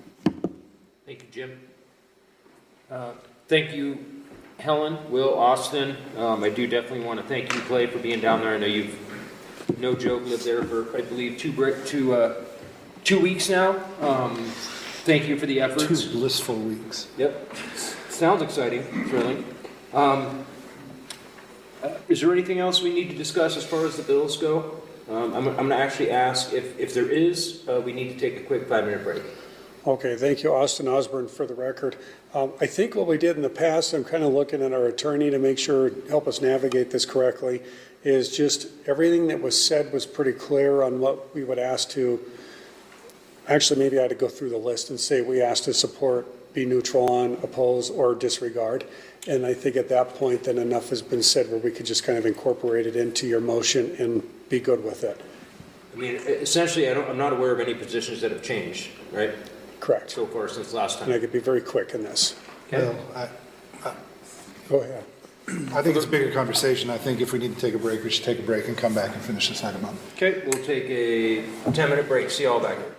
Thank you, Jim. Uh, thank you, Helen, Will, Austin. Um, I do definitely want to thank you, Clay, for being down there. I know you've, no joke, lived there for, I believe, two, break, two, uh, two weeks now. Um, thank you for the efforts. Two blissful weeks. Yep. Sounds exciting, thrilling. Um, uh, is there anything else we need to discuss as far as the bills go? Um, I'm, I'm going to actually ask if, if there is, uh, we need to take a quick five-minute break. Okay, thank you, Austin Osborne, for the record. Um, I think what we did in the past, I'm kind of looking at our attorney to make sure, help us navigate this correctly, is just everything that was said was pretty clear on what we would ask to, actually maybe I had to go through the list and say we asked to support, be neutral on, oppose, or disregard. And I think at that point then enough has been said where we could just kind of incorporate it into your motion and be good with it. I mean, essentially, I don't, I'm not aware of any positions that have changed, right? Correct. So far since last time. And I could be very quick in this. Okay. Well, I, I, Go ahead. I think it's a bigger conversation. I think if we need to take a break, we should take a break and come back and finish this item up. Okay, we'll take a ten-minute break. See you all back here.